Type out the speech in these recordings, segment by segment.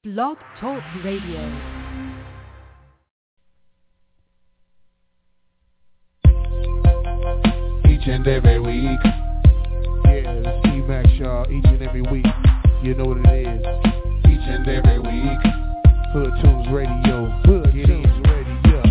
Blog Talk Radio. Each and every week. Yeah, it's E-Max, y'all. Each and every week. You know what it is. Each and every week. Hood Tunes Radio. Hood Tunes Radio.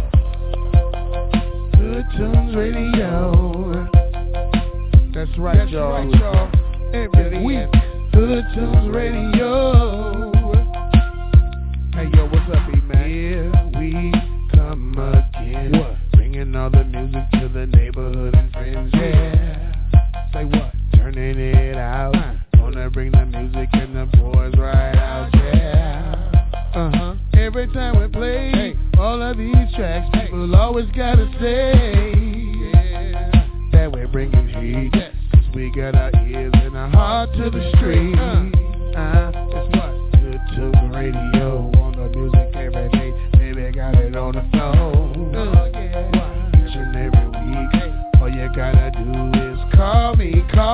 Hood Tunes Radio. That's right, y'all. Every week. Hood Tunes Radio. Hey, yo, what's up, E-Max? Here we come again. What? Bringing all the music to the neighborhood and friends, yeah. Say what? Turning it out. Gonna bring the music and the boys right out, yeah. Every time we play all of these tracks, people always gotta say that we're bringing heat. Cause we got our ears and our heart to the street. It's what? Good Tunes Radio. On the music every day. Baby, got it on the phone. Each and every week. All you gotta do is call me.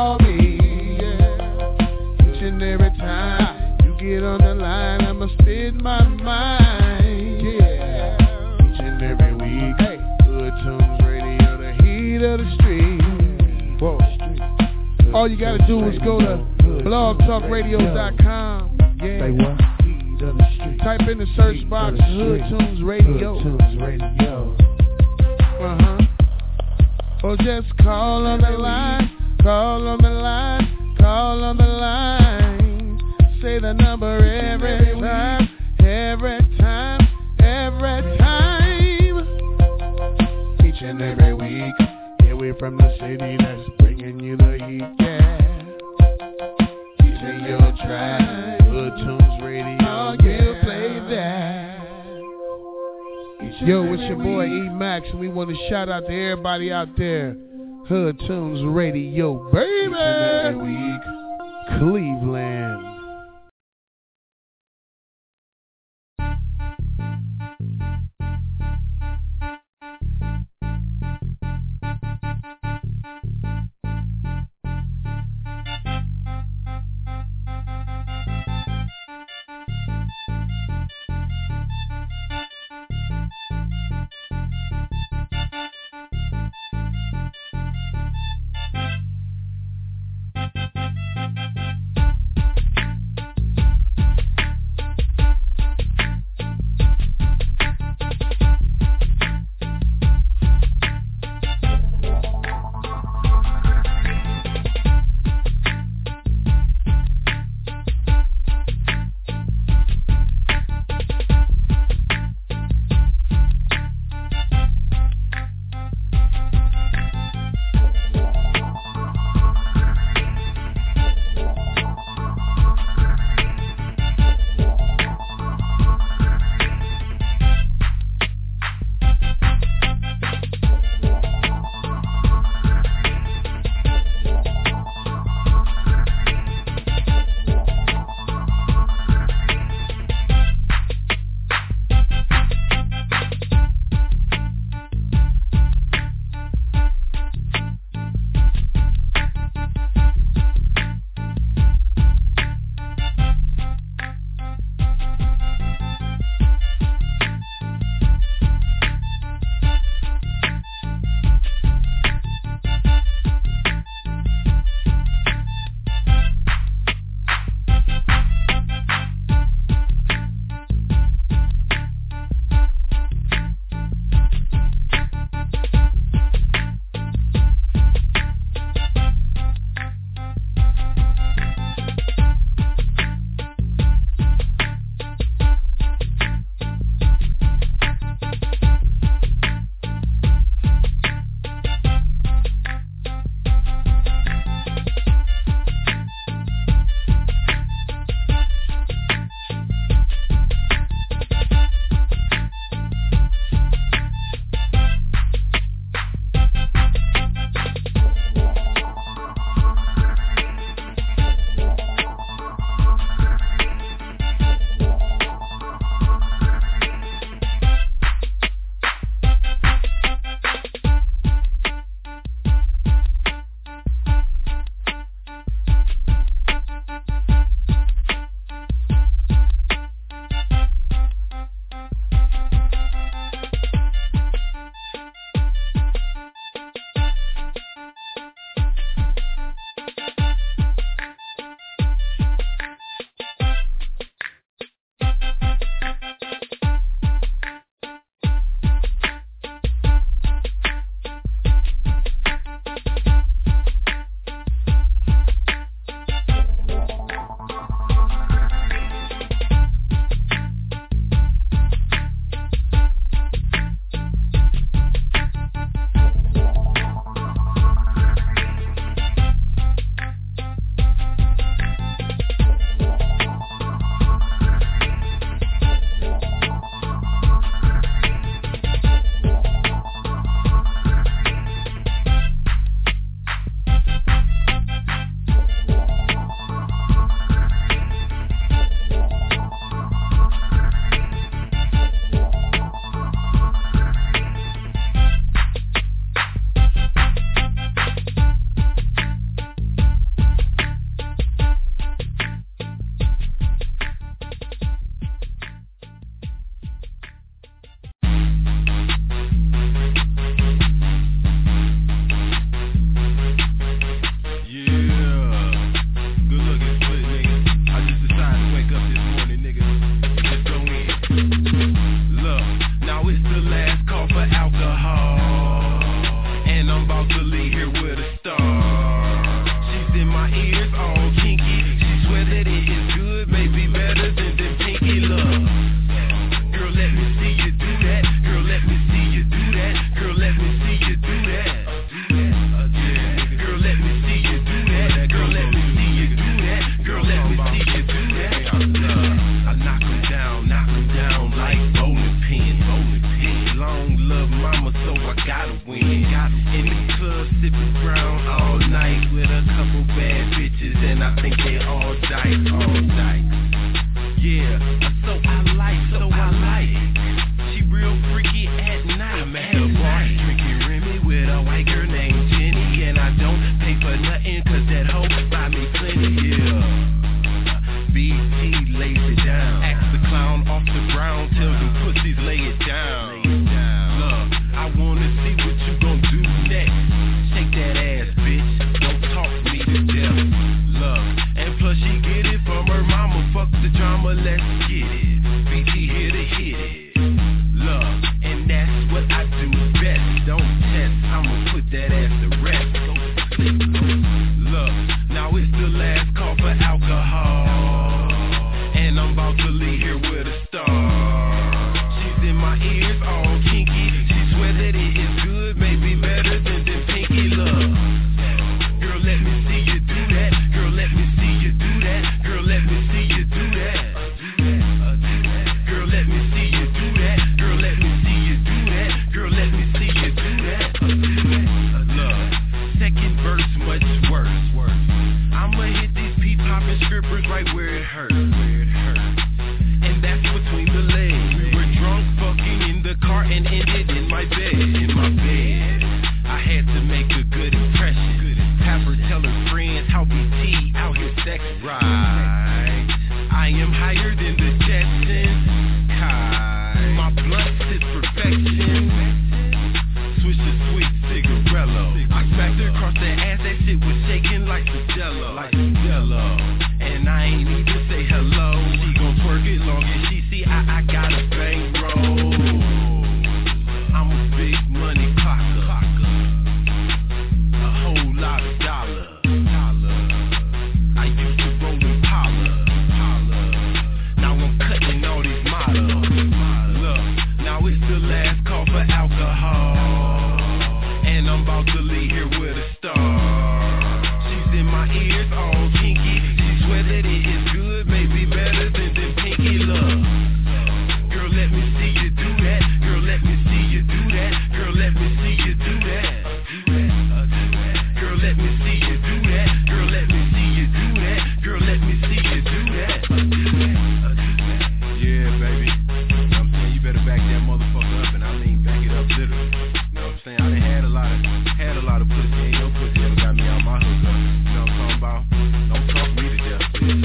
Each and every time you get on the line, I'ma spit my mind. Each and every week. Good Tunes Radio, the heat of the street. Whoa. All you gotta do is go to blogtalkradio.com. Say what? Type in the search box Hood Tunes Radio. Or just call on the line. Say the number every time. Each and every week. Yeah, we're from the city that's bringing you the heat, yeah. These are your tracks. Hood Tunes Radio, yeah, play that. Yo, it's your boy E-Max, and we want to shout out to everybody out there. Hood Tunes Radio, baby. Each and every week. Cleveland. gotta win. In the club sipping brown all night with a couple bad bitches, and I think they all dice, Yeah, so I like. She real freaky at night. I'm at the bar drinking Remy with a white girl named Jenny, and I don't pay for nothing 'cause that hoe buy me plenty, yeah. BT lays it down. Ask the clown off the ground, tell them pussies lay it down. Look, I wanna see what you gon' do next. Shake that ass, bitch. Don't talk me to death. Look, and plus she get it from her mama. Fuck the drama, let's get it. BT here to hit it. Look, and that's what I do best. Don't test, I'ma put that ass to rest. Go to sleep. Look, now it's the last call for alcohol, and I'm about to leave here with a star. She's in my ears, all kinky. She swear that it is good, maybe better than Pinky Love. Girl, let me see you do that. Girl, let me see you do that. Girl, let me see you do that. Girl, let me see you do that. Girl, let me see you do that. Girl, let me see you do that. Look, second verse much worse. I'ma hit these pee-poppin' strippers right where it hurts. And that's between the legs. We were drunk fucking in the car and ended in my bed. I had to make a good impression. Have her tell her friends how BT out here sex right. I am higher than the Jetsons. Kai. My blunt is perfection. Switch to sweet cigarello. I smacked her across the ass, that shit was shaking like the jello. And I ain't even say hello. She gon' twerk it long as she see I got a bankroll. I'm a big money clocker. A whole lot of dollar. I used to roll Impala. Now I'm cutting all these models. Look, now it's the last call for alcohol, and I'm about to leave here with a star. She's in my ears, all kinky. She swear that it is good, maybe better than Pinky Love. Girl, let me see you do that. Girl, let me see you do that. Girl, let me see you do that. Girl, let me see you do that. Girl, let me see you do that. Girl, let me see you do that. Yeah, baby. You know what I'm saying? You better back that motherfucker up, and I mean back it up literally. You know what I'm saying? I done had a lot of pussy. Ain't no pussy ever got me out my hookup. You know what I'm talking about? Don't talk me to death, bitch.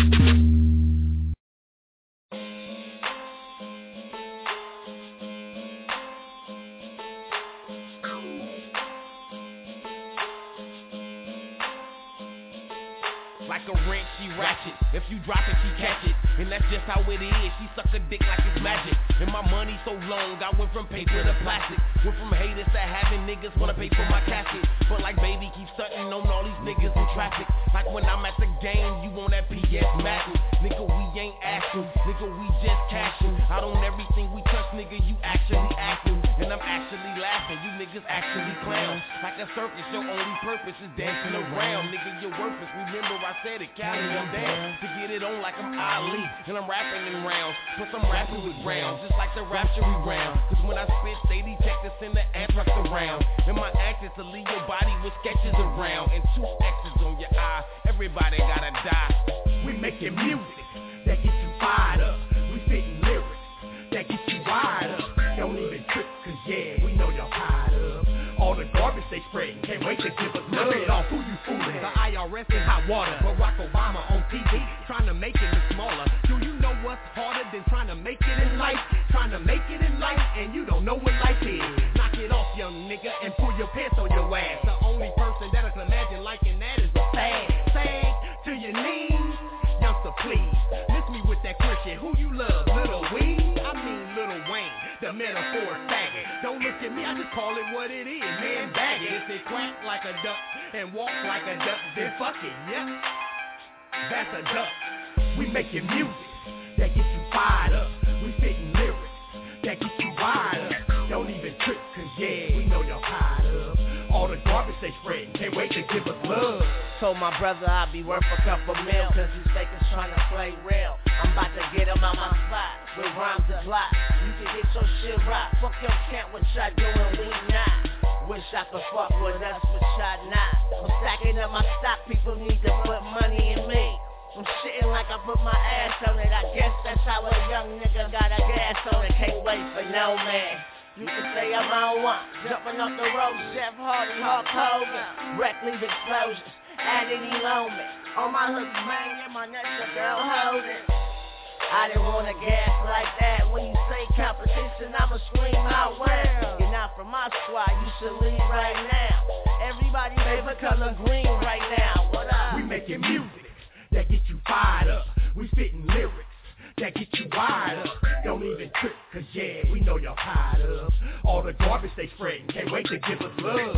Like a wrench, she ratchet. If you drop it, she catch it. And that's just how it is. She suck a dick like it's magic. And my money so long, I went from paper to plastic. Went from haters to having niggas wanna pay for my casket. But like baby, keep stunting on all these niggas in traffic. Like when I'm at the game, you on that PS Madden. Nigga, we ain't asking. Nigga, we just cashing. Out on everything we touch, nigga, you actually acting. And I'm actually laughing. You niggas actually clowns. Like a circus, your only purpose is dancing around. Nigga, you're worthless. Remember I said it, Cali, I'm down to get it on like I'm Ali. And I'm rapping in rounds, plus I'm rapping with rounds, just like the Rapture round. Cause when I spit, they detect us in the anthrax around. And my act is to leave your body with sketches around and 2 X's on your eye. Everybody gotta die. We making music that gets you fired up. We spitting lyrics that get you wired up. Don't even trip, cause yeah, we know y'all tired of all the garbage they spreading. Can't wait to give us love. It off who you fooling. The IRS in hot water. Barack Obama on TV trying to make it look smaller. Do you know what's harder than trying to make it in life? Trying to make it in life and you don't know what life is. Knock it off, young nigga, and pull your pants on your ass. The only person that I can imagine liking that is a sag to your knees. Youngster, please, miss me with that Christian. Who you love, Lil Weed? I mean Lil Wayne, the metaphor faggot. Don't look at me, I just call it what it is, man, bag it. If it quack like a duck and walk like a duck, then fuck it, yep, that's a duck. We making music that gets you fired up. We spitting lyrics that get you wired up. Don't even trip, cause yeah, we know y'all tired of all the garbage they spreading. Can't wait to give us love. Told my brother I'd be worth a couple mil, cause these fakers tryna play real. I'm about to get him out my spot, with rhymes to plot. You can get your shit right, fuck your camp, what y'all doing, we not. wish I could fuck with us, but try not. I'm stacking up my stock, people need to put money in me. I'm shitting like I put my ass on it. I guess that's how a young nigga got a gas on it. Can't wait for no man. You can say I'm on one, jumping off the road, Jeff Hardy, Hulk Hogan. Wreck, leave explosions, add any moment. On my hooks banging, my neck's a girl holding. I didn't want a gas like that. When you say competition, I'ma scream out well. You're not from my squad, you should leave right now. Everybody favorite color green right now. What up? We making music that get you fired up. We spitting lyrics that get you wired up. Don't even trip, cause yeah, we know y'all tired of all the garbage they spreading. Can't wait to give us love.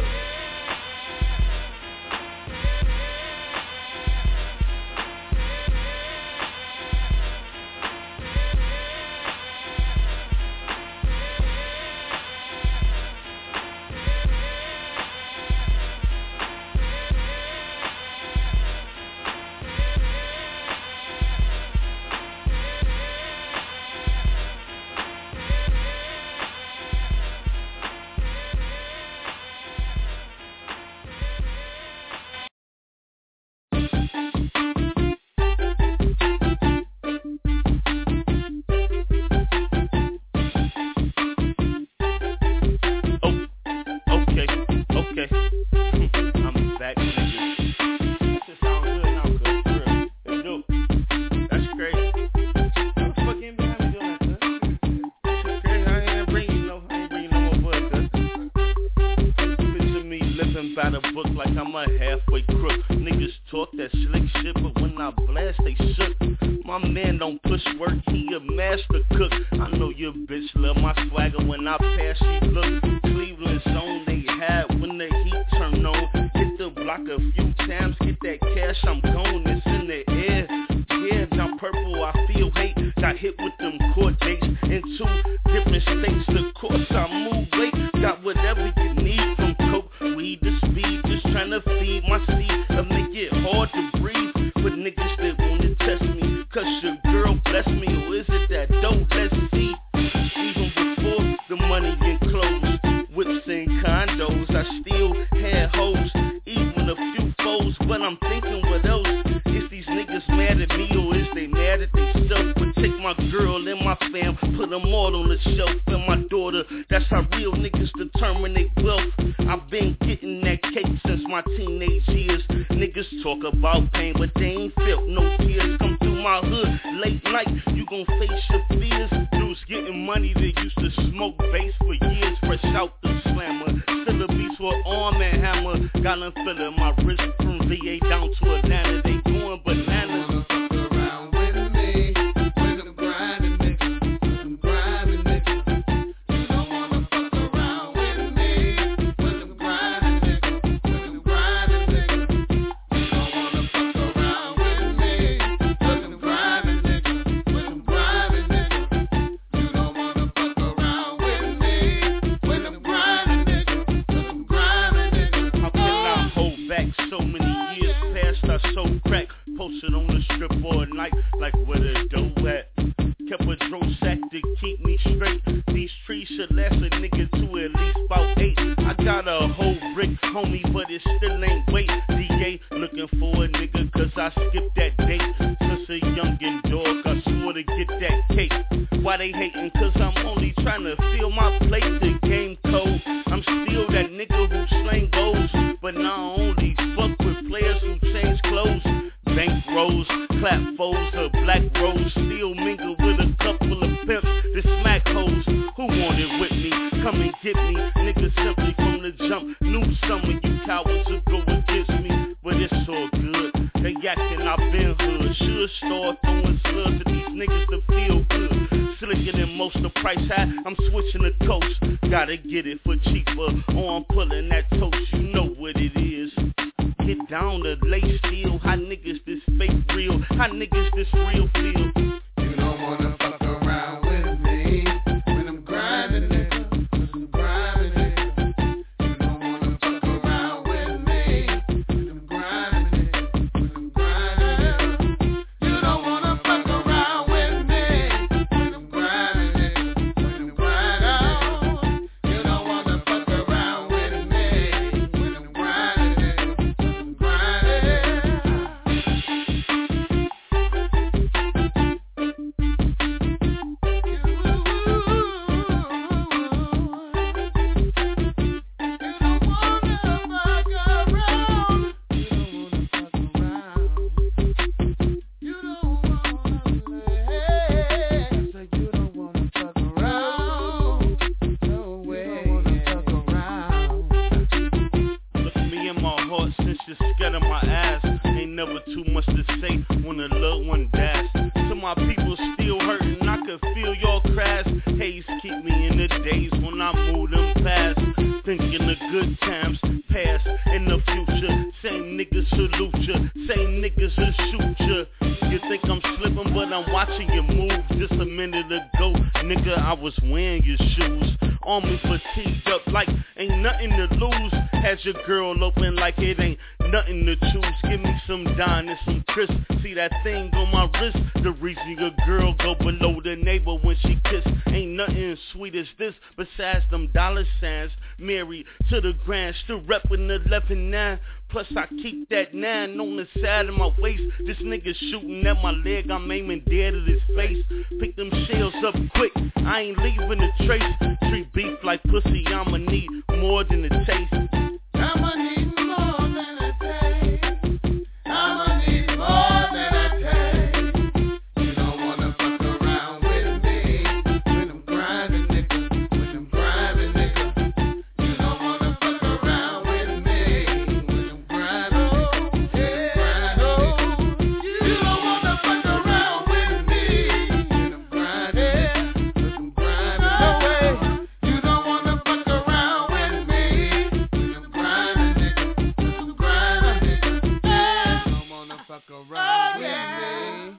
crash. Haze keep me in the days when I move them past. Thinking of good times past in the future. Same niggas salute ya, same niggas will shoot ya. You think I'm slipping, but I'm watching you move. Just a minute ago, nigga, I was wearing your shoes. On me fatigued up like ain't nothing to lose. Has your girl open like it ain't nothing to choose. Give me some Don and some crisp. See that thing on my wrist? The reason your girl go below the neighbor when she kiss. Ain't nothing sweet as this besides them dollar signs. Married to the grand, still reppin' the 11-9. Plus I keep that 9 on the side of my waist. This nigga shooting at my leg, I'm aiming dead at his face. Pick them shells up quick, I ain't leaving a trace. Treat beef like pussy, I'ma need more than a taste. I'ma need more than a taste. I'ma need more than a taste. You don't wanna fuck around with me when I'm grinding, nigga. When I'm grinding, nigga. You don't wanna fuck around with me when I'm grinding, nigga. You don't wanna fuck around with me when I'm grinding, when I'm grinding. No way. You don't wanna fuck around with me when I'm grinding, nigga. When I'm grinding, nigga. You don't wanna fuck around with me.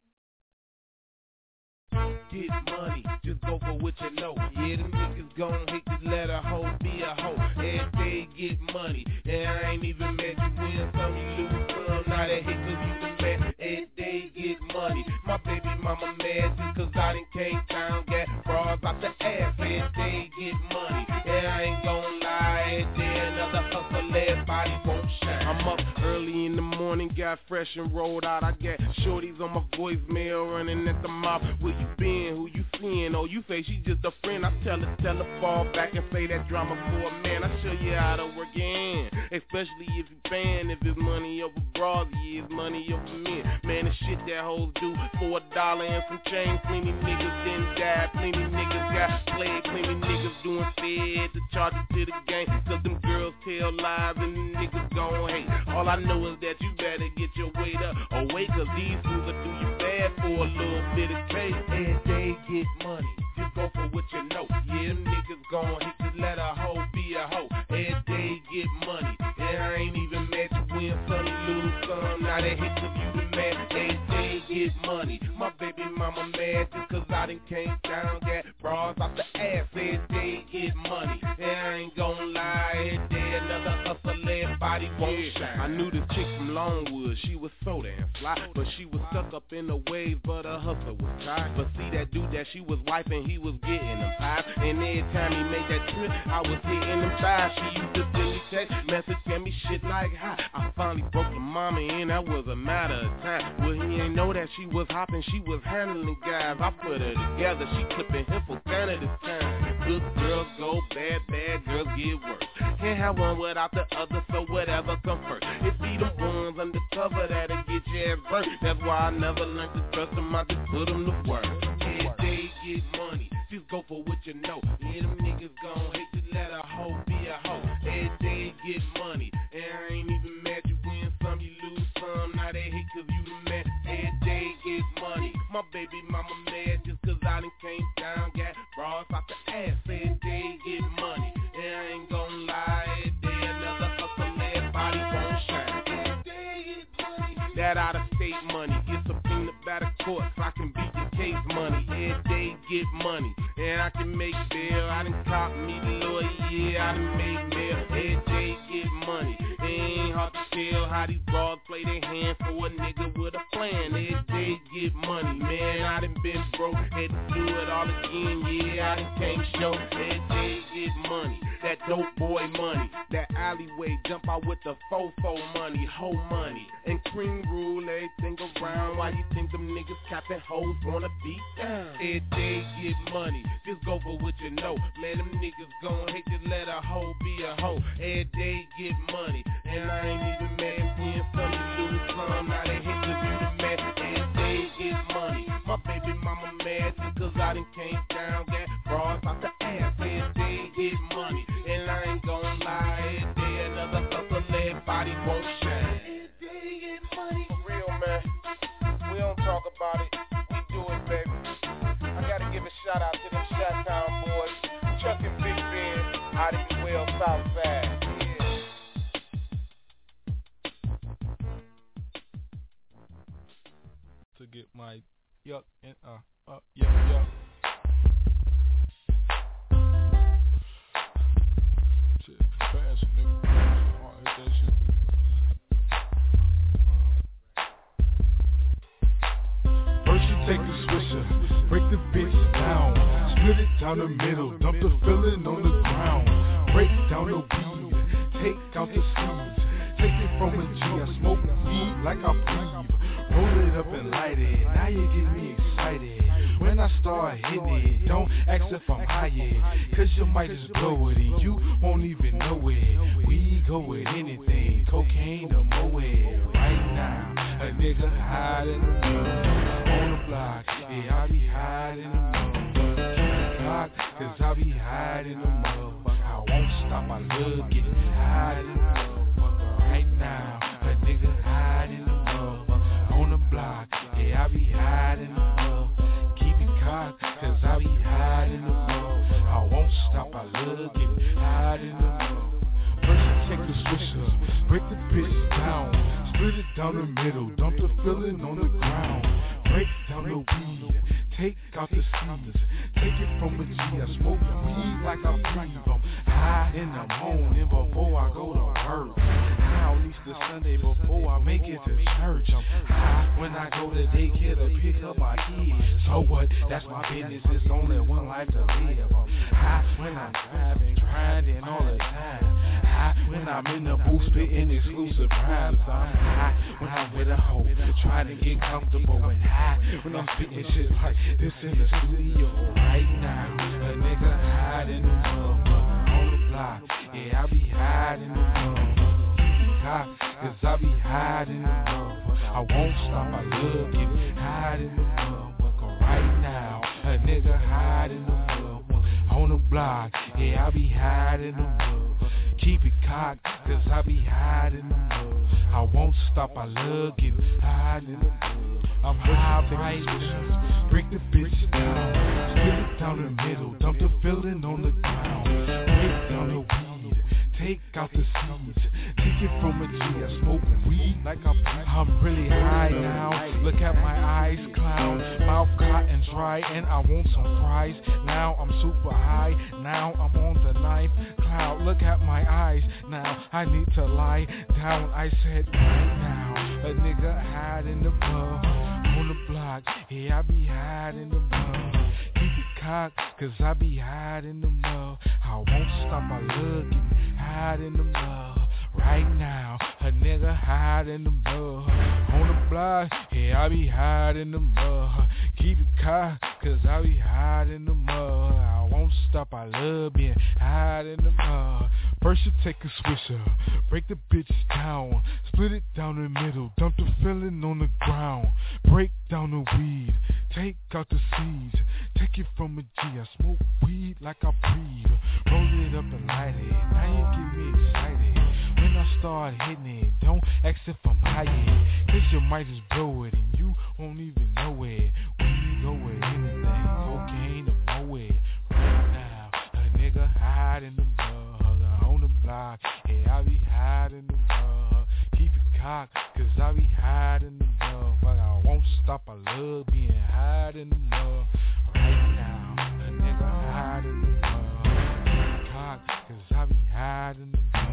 Get money, just go for what you know. Yeah, them niggas gon' hate to let a hoe be a hoe. Every day get money, and I ain't even met you win some, you lose some. Now they hate 'cause you the man. Every day get money. My baby mama mad just 'cause I done came down, got bras out the ass. Every day get money, and I ain't gon' lie. Every day another hustle, everybody won't shine. I'm up early in the morning, got fresh and rolled out. I got shorties on my voicemail running at the mouth. Where you been? Who you seeing? Oh, you say she just a friend. I tell her fall back and say that drama for a man. I show you how to work it in, especially if you fan. If it's money over bras, yeah, it's money over men. Man, the shit that hoes do for $1 and some change. Plenty niggas didn't die, plenty niggas got played, plenty niggas doing fed to charge it to the game. 'Cause them girls tell lies and them niggas gon' hate. All I know is that you better get your weight up or wait, 'cause these fools will do you bad for a little bit of cake. Every day get money, just go for what you know. Yeah, them niggas gon' hate to let a hoe be a hoe. Every day get money, and I ain't even mad you win some, you lose some. Now they hate 'cause you the man. Every day get money. My baby mama mad just 'cause I done came down, got bras off the ass. Every day get money, and I ain't gon' lie. Every day another hustle, everybody won't shine. I knew the chick from Longwood, she was so damn fly, but she was stuck up in the waves, but her hustle was tired. But see that dude that she was wifing, he was getting them pies, and every time he made that trip, I was hitting them thighs. She used to send me text message, tell me shit like hi. I finally broke the mama in, that was a matter of time. Well, he ain't know that she was hopping, she was handling guys. I put her together, she clipping him for Canada this time. Good girls go bad, bad girls get worse. Can't have one without the other, so whatever come first. It be the ones undercover that'll get your ass burnt. That's why I never learned to trust them, I just put them to work. Every day get money, just go for what you know. Yeah, them niggas gon' hate to let a hoe be a hoe. Every day get money, and I ain't even mad you win some, you lose some. Now they hate 'cause you the man. Every day get money. My baby mama mad just 'cause I done came down, got bras out the ass. Every day get money, and I ain't gon' lie. Every day another hustle, everybody won't shine. Every day get money. That out of state money, get subpoenaed by the court so I can beat the case money. Every day get money, and I can make bail. I done caught me the lawyer, yeah, I done made mail. Every day get money, it ain't hard to tell how these broads play their hand for a nigga with a plan. Every day get money, man, I done been broke, had to do it all again, yeah, I done came show. Every day get money, that dope boy money, that alleyway jump out with the fofo money, hoe money, and cream rule everything around. Why you think them niggas capping hoes wanna beat down? Every day get money, just go for what you know. Man, them niggas gon' hate to let a hoe be a hoe. Every day get money, and I ain't even mad win some, you lose some. Now they hate 'cause you the man. Every day get money. My baby mama mad just 'cause I done came down, got bras out the ass. Every day get money, and I ain't gon' lie. Every day another hustle, everybody won't shine. Every day get money. For real, man. We don't talk about it, we do it, baby. I gotta give a shout yuck, and yuck. Shit, fast, nigga. Oh, I hate that shit. First you take the swisher, break the bitch down, split it down the middle, dump the filling on the ground, break down the weed, take out the seeds, take it from a G, I smoke weed like I breathe, roll it up and light it, now you get me excited. When I start hitting it, don't ask if I'm high, cause you might just blow it and you won't even know it. We go with anything, cocaine or moe. Right now, a nigga hiding in the mud on the block. Yeah, I be hiding in the mud. Cause I be hiding in the mud. I won't stop, I love getting hiding in the mud. Right now, a nigga hiding in the mud on the block. Yeah, I be hiding in the mud. Cause I be hiding in the mud. I won't stop, I love getting hiding in the mud. First you take the swisher, break the bitch down, split it down the middle, dump the filling on the ground, break down the weed, take out the seeds, take it from a G, I smoke weed like I breathe. I'm high in the morning before I go to work, high on Easter Sunday before I make it to church. I'm high when I go to daycare to pick up my kids. So what? That's my business, it's only one life to live. I'm high when I'm driving, grinding all the time. High when I'm in the booth spitting exclusive rhymes. I'm high when I'm with a hoe, trying to get comfortable. And high when I'm spitting shit like this in the studio. Right now, a nigga hiding in the motherfucker on the block. Yeah, I be hiding in the motherfucker. Cause I be hiding in the motherfucker. I won't stop, I love getting hiding in the motherfucker. Right now, a nigga hiding in the motherfucker on the block. Yeah, I be hiding in the motherfucker. Keep it cocked, cause I be hiding in the mud. I won't stop, I love getting hiding in the mud. I'm high right, break the bitch down, split it down the middle, dump the filling on the ground, break down the weed, take out the seeds, take it from a G, I smoke weed like I'm really high now. Look at my eyes clown, mouth cotton dry, and I want some fries. Now I'm super high, now I'm on the ninth cloud. Look at my eyes, now I need to lie down. I said right now, a nigga hiding in the mud on the block. Yeah, I be hiding in the mud. Keep it cocked, cause I be hiding in the mud. I won't stop, I love getting hiding in the mud. Right now, a nigga hiding in the mud on the block. Yeah, I be hiding in the mud. Keep it cocked, cause I be hiding in the mud. I won't stop, I love being hiding in the mud. First you take a swisher, break the bitch down, split it down the middle, dump the filling on the ground, break down the weed, take out the seeds, take it from a G, I smoke weed like I breathe, roll it up and light it, now you get me excited. When I start hitting it, don't ask if I'm high, cause you might just blow it and you won't even know it. When you go with anything, cocaine or moe. Right now, a nigga hiding the mud on the block. Yeah, I be hiding the mud. Keep it cocked, cause I be hiding the mud. But I won't stop, I love being hiding the mud. Right now, a nigga hiding the mud. Keep it cocked, cause I be hiding the mud.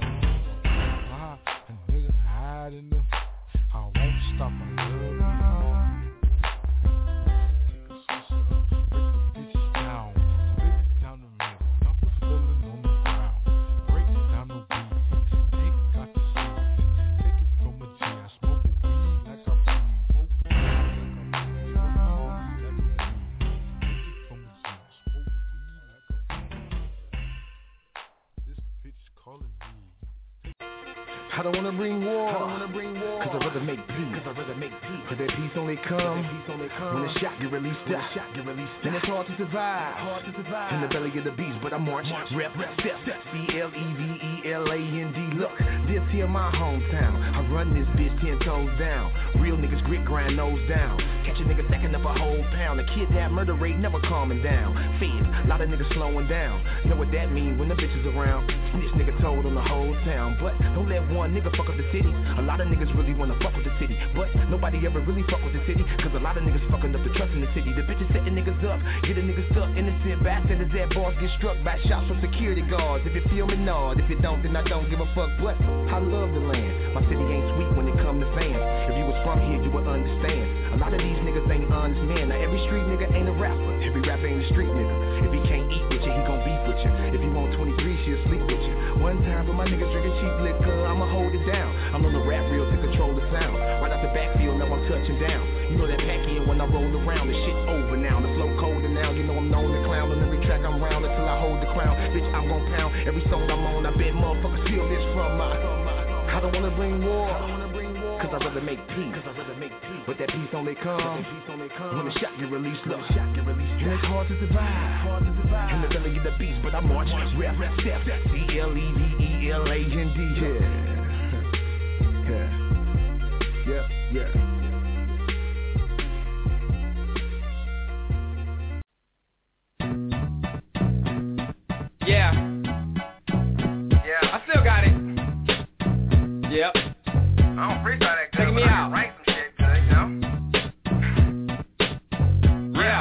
A nigga hiding the, I won't stop, I love you. Take a switch up, break the bitch down, split it down the middle, dump the filling on the ground, break it down the weed, take out the seeds, take it from a G, I smoke weed like I breathe, take it from a G, I smoke weed like I breathe. This bitch calling me. I don't wanna bring war, cause I'd rather make peace, cause that peace only comes when the shot get released, and it's hard to survive, in the belly of the beast, but I march, rep, step, C-L-E-V-E-L-A-N-D, look, this here my hometown, I run this bitch 10 toes down, real niggas grit, grind nose down, catch a nigga stacking up a whole pound, the kidnap murder rate never calming down, feds, lot of niggas slowing down, know what that mean when the bitch is around, snitch nigga told on the whole town, but don't let one a nigga fuck up the city. A lot of niggas really wanna fuck with the city, but nobody ever really fuck with the city, cause a lot of niggas fucking up the trust in the city. The bitches setting niggas up, get a nigga stuck. Innocent bystanders at bars get struck by shots from security guards. If you feel me, nod. If you don't, then I don't give a fuck. But I love the land. My city ain't sweet when it come to fans. If you was from here, you would understand. A lot of these niggas ain't honest men. Now every street nigga ain't a rapper. Every rapper ain't a street nigga. If he can't eat with you, he gon' beef with you. If you want 23, she'll sleep with you. One time for my niggas drinking cheap liquor, I'ma hold it down. I'm on the rap reel to control the sound. Right out the backfield, now I'm touching down. You know that pack in when I roll around. The shit's over now, the flow colder now. You know I'm known to clown. On every track I'm round until I hold the crown. Bitch, I'm gon' pound every song I'm on. I bet motherfuckers feel this from my. I don't wanna bring war, cause I'd rather make peace. But that peace only comes when the shot get released. Look, and it's hard to survive. And the belly get the beast, but I march, rap, step, CLEVELAND. Yeah. Yeah, I still got it. Yep. I don't freestyle that good. Take me out. Write some shit good, you know? Yeah.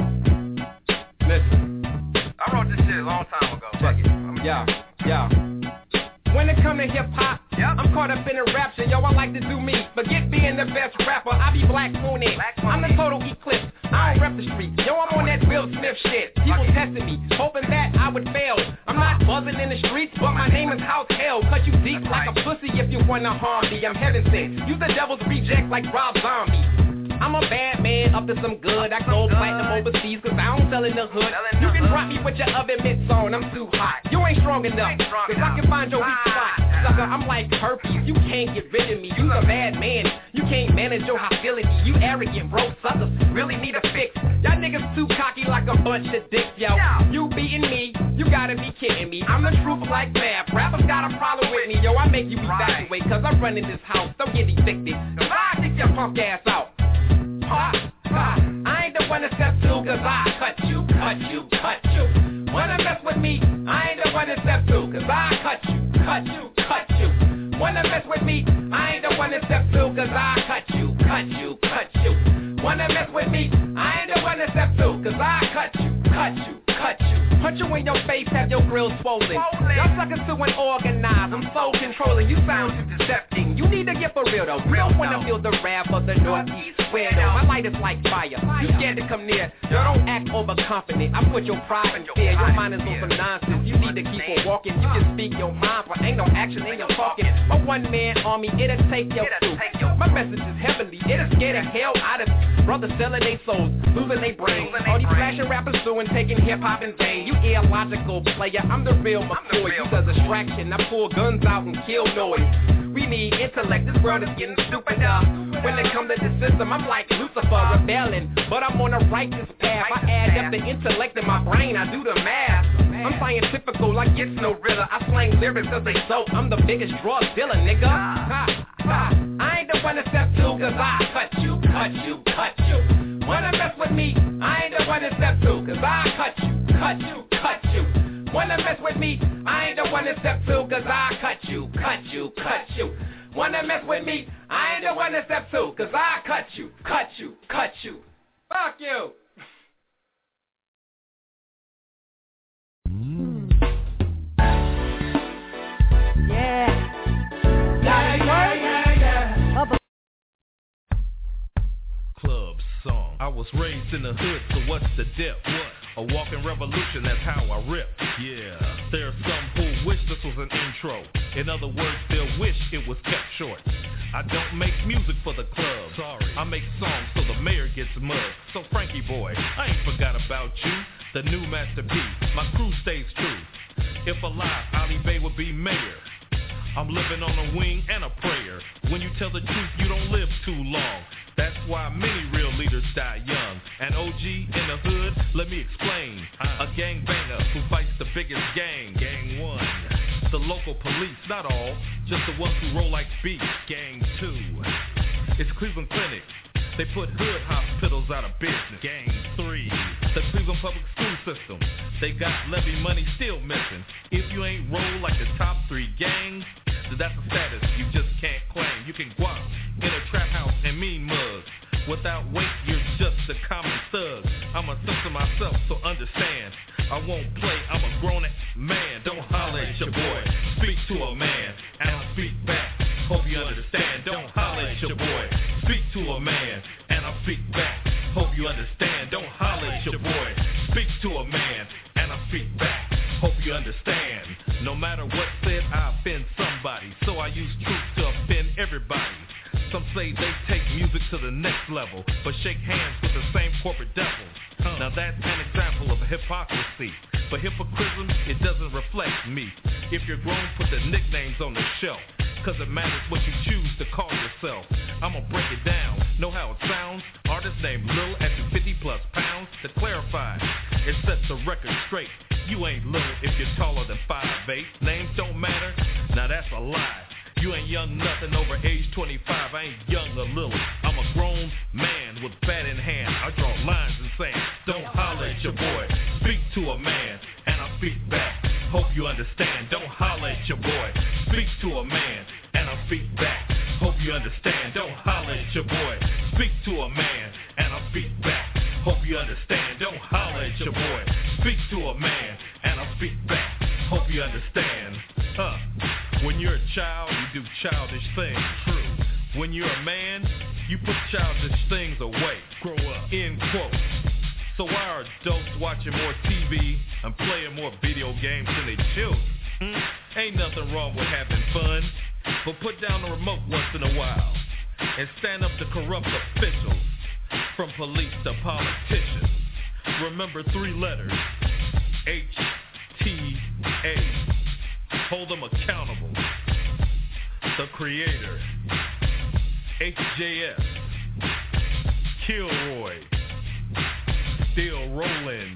Listen. I wrote this shit a long time ago. Check it. Yeah. When it come to hip-hop, I'm caught up in a rapture. Yo, I like to do me. Forget being the best rapper. I be Black Moon. I'm the total eclipse. I don't rep the street. Yo, I'm on that Will Smith shit. People testing me, hoping that I would fail. I'm not buzzing in the streets, but my name is House Hell. Cut you deep like a pussy if you wanna harm me. I'm heaven sent. You the devil's reject like Rob Zombie. I'm a bad man, up to some good. I go platinum overseas, cause I don't sell in the hood. You can drop me with your oven mitts on, I'm too hot. You ain't strong enough, cause I can find your weak spot. Sucker, I'm like herpes, you can't get rid of me. You a bad man, you can't manage your hostility. You arrogant, broke suckers, really need a fix. Y'all niggas too cocky like a bunch of dicks, yo. You beating me, you gotta be kidding me. I'm the truth like math, rappers got a problem with me. Yo, I make you evacuate, cause I'm running this house, don't get evicted. Cause I kick your punk ass out. I ain't the one to step to, cause I cut you. Wanna mess with me, I ain't the one to step to, cause I cut you. Wanna mess with me, I ain't the one to step to, cause I cut you. Wanna mess with me, I ain't the one to step to, cause I cut you. Punch you in your face, have your grill swollen. Y'all suckers too unorganized, I'm so controlling. You sound too deceptive, you need to get for real though. You don't wanna feel the wrath of the Northeast weirdo. My light is like fire, you scared to come near. Yo, don't act overconfident, I put your pride in fear. Your mind is on some nonsense, you need to keep on walking. You can speak your mind, but ain't no action in your talking. My one-man army, it'll take your truth. My message is heavenly, it'll scare the hell out of you. Brothers selling their souls, losing their brains. All these flashing rappers doing, taking hip-hop in vain. You illogical player, I'm the real McCoy. You the distraction, I pull guns out and kill noise. We need intellect, this world is getting stupider. When it comes to the system, I'm like Lucifer, rebelling. But I'm on a righteous path, I add up the intellect in my brain, I do the math. I'm scientifical like it's no riddle. I slang lyrics as they so, I'm the biggest drug dealer, nigga. I ain't the one to step to, cause I cut you. Wanna mess with me, I ain't the one to step to, cause I cut you. Wanna mess with me, I ain't the one to step to, cause I cut you. Wanna mess with me, I ain't the one to step to, cause I cut you. Fuck you. Yeah. Club song. I was raised in the hood, so what's the dip? A walking revolution, that's how I rip. Yeah, there are some who wish this was an intro. In other words, they'll wish it was kept short. I don't make music for the club. Sorry, I make songs so the mayor gets mugged. So Frankie boy, I ain't forgot about you. The new Master P, my crew stays true. If alive, Ali Bay would be mayor. I'm living on a wing and a prayer. When you tell the truth, you don't live too long. That's why many real leaders die young. An OG in the hood, let me explain. A gangbanger who fights the biggest gang. Gang 1. The local police, not all, just the ones who roll like beef. Gang 2. It's Cleveland Clinic. They put hood hospitals out of business. Gang 3. The Cleveland Public School System. They got levy money still missing. If you ain't roll like the top 3 gangs, that that's a status you just can't claim. You can guap in a trap house and mean mugs. Without weight, you're just a common thug. I'm a censor myself, so understand. I won't play, I'm a grown man. Don't holler at your boy. Speak to a man, and I'll speak back. Hope you understand. Don't holler at your boy. Speak to a man, and I'll speak back. Hope you understand. Don't holler at your boy. Speak to a man, and I'll speak back. Hope you understand. No matter what said, I offend somebody. So I use truth to offend everybody. Some say they take music to the next level, but shake hands with the same corporate devil. Now that's an example of hypocrisy. But hypocrisy, it doesn't reflect me. If you're grown, put the nicknames on the shelf, cause it matters what you choose to call yourself. I'ma break it down, know how it sounds. Artist named Lil at 250 plus pounds. To clarify, it sets the record straight. You ain't little if you're taller than 5'8". Names don't matter, now that's a lie. You ain't young nothing over age 25. I ain't young or little. I'm a grown man with bat in hand. I draw lines in sand. Don't holler at your boy. Speak to a man, and I'll speak back. Hope you understand. Don't holler at your boy. Speak to a man, and I'll speak back. Hope you understand. Don't holler at your boy. Speak to a man, and I'll speak back. Hope you understand. Don't holler at your boy. Speak to a man, and I'll speak back. Hope you understand. When you're a child, you do childish things. True. When you're a man, you put childish things away. Grow up. End quote. So why are adults watching more TV and playing more video games than they children? Ain't nothing wrong with having fun, but put down the remote once in a while and stand up to corrupt officials, from police to politicians. Remember 3 letters, HTA. Hold them accountable. The Creator, HJS, Kilroy, still rolling.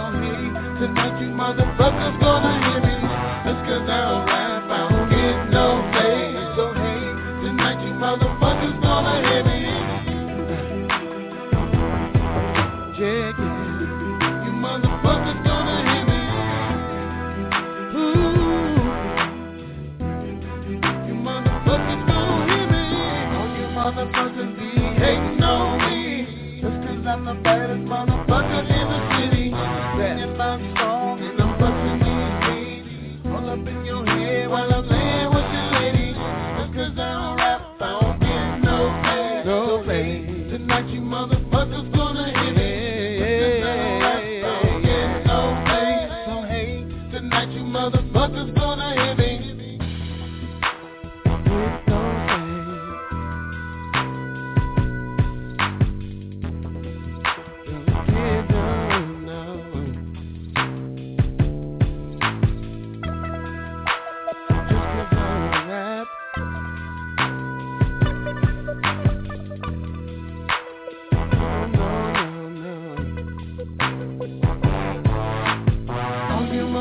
Tonight you motherfuckers gonna hear me. Just 'cause I don't rap, I don't get no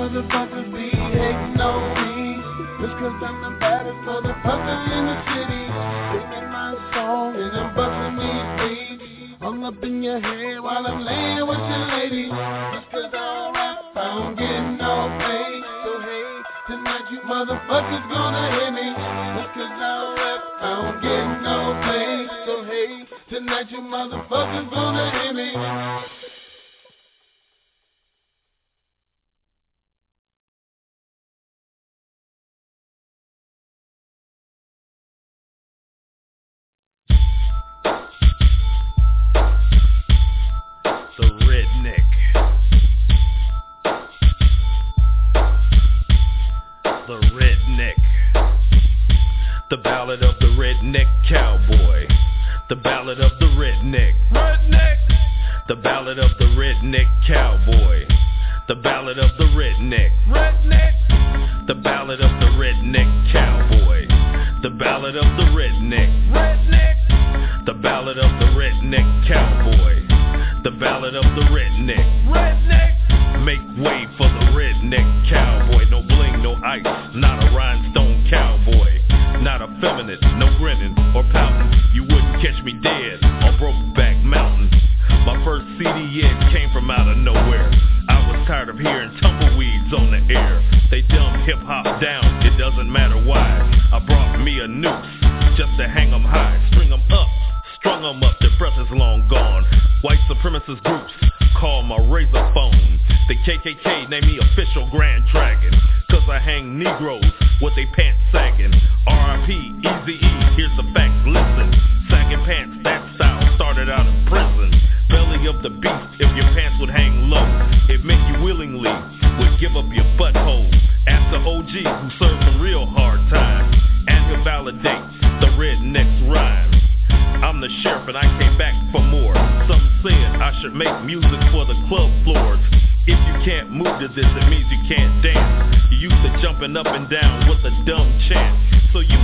motherfuckers be hating on me. It's cause I'm the baddest motherfucker in the city. Singing my song and I'm busting these beats. I'm up in your head while I'm laying with your lady. Just cause I don't rap, I don't get no pay. So hey, tonight you motherfuckers gonna hear me. Just cause I don't rap, I don't get no pay. So hey, tonight you motherfuckers gonna hear me. The Redneck. The Redneck. The Ballad of the Redneck Cowboy. The Ballad of the Redneck. Redneck. The Ballad of the Redneck Cowboy. The Ballad of the Redneck. Redneck. The Ballad of the Redneck Cowboy. The Ballad of the Redneck. Redneck. The Ballad of the Redneck Cowboy. The Ballad of the Redneck. Redneck. Make way for the Redneck Cowboy. No bling, no ice, not a rhinestone cowboy. Not effeminate, no grinning or pouting. You wouldn't catch me dead on Brokeback Mountain. My first CD came from out of nowhere. I was tired of hearing tumbleweeds on the air. They dumb hip-hop down, it doesn't matter why. I brought me a noose just to hang them high. String them up, strung them up, their breath is long gone. White supremacist groups call my razor phone. The KKK named me official Grand Dragon, cause I hang Negroes with they pants sagging. R.I.P. Eazy-E, here's the facts, listen. Sagging pants, that style started out in prison. Belly of the beast, if your pants would hang low, it meant you willingly would give up your butthole. Ask the OG who served some real hard time, and he'll validate the Redneck's rhyme. I'm the sheriff and I came back for more. Some said I should make music for the club floors. If you can't move to this, it means you can't dance. You used to jumping up and down with a dumb chant. So you,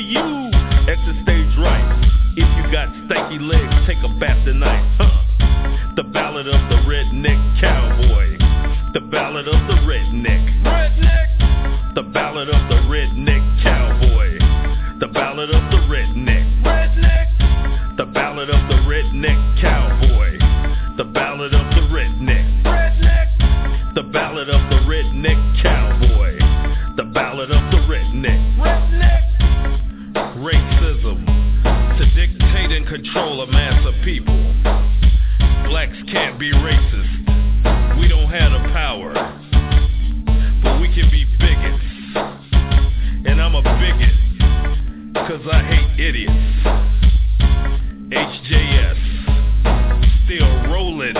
exit stage right. If you got stanky legs, take a bath tonight. The Ballad of the Redneck Cowboy. The Ballad of the Redneck. Redneck. The Ballad of the Redneck Cowboy. The Ballad of the Redneck. Redneck. The Ballad of the Redneck Cowboy. The Ballad of the Redneck. Redneck. The Ballad of the Redneck Cowboy. The Ballad of the Redneck. Redneck. Racism to dictate and control a mass of people. Blacks can't be racist. We don't have the power, but we can be bigots. And I'm a bigot, cause I hate idiots. HJS, still rolling.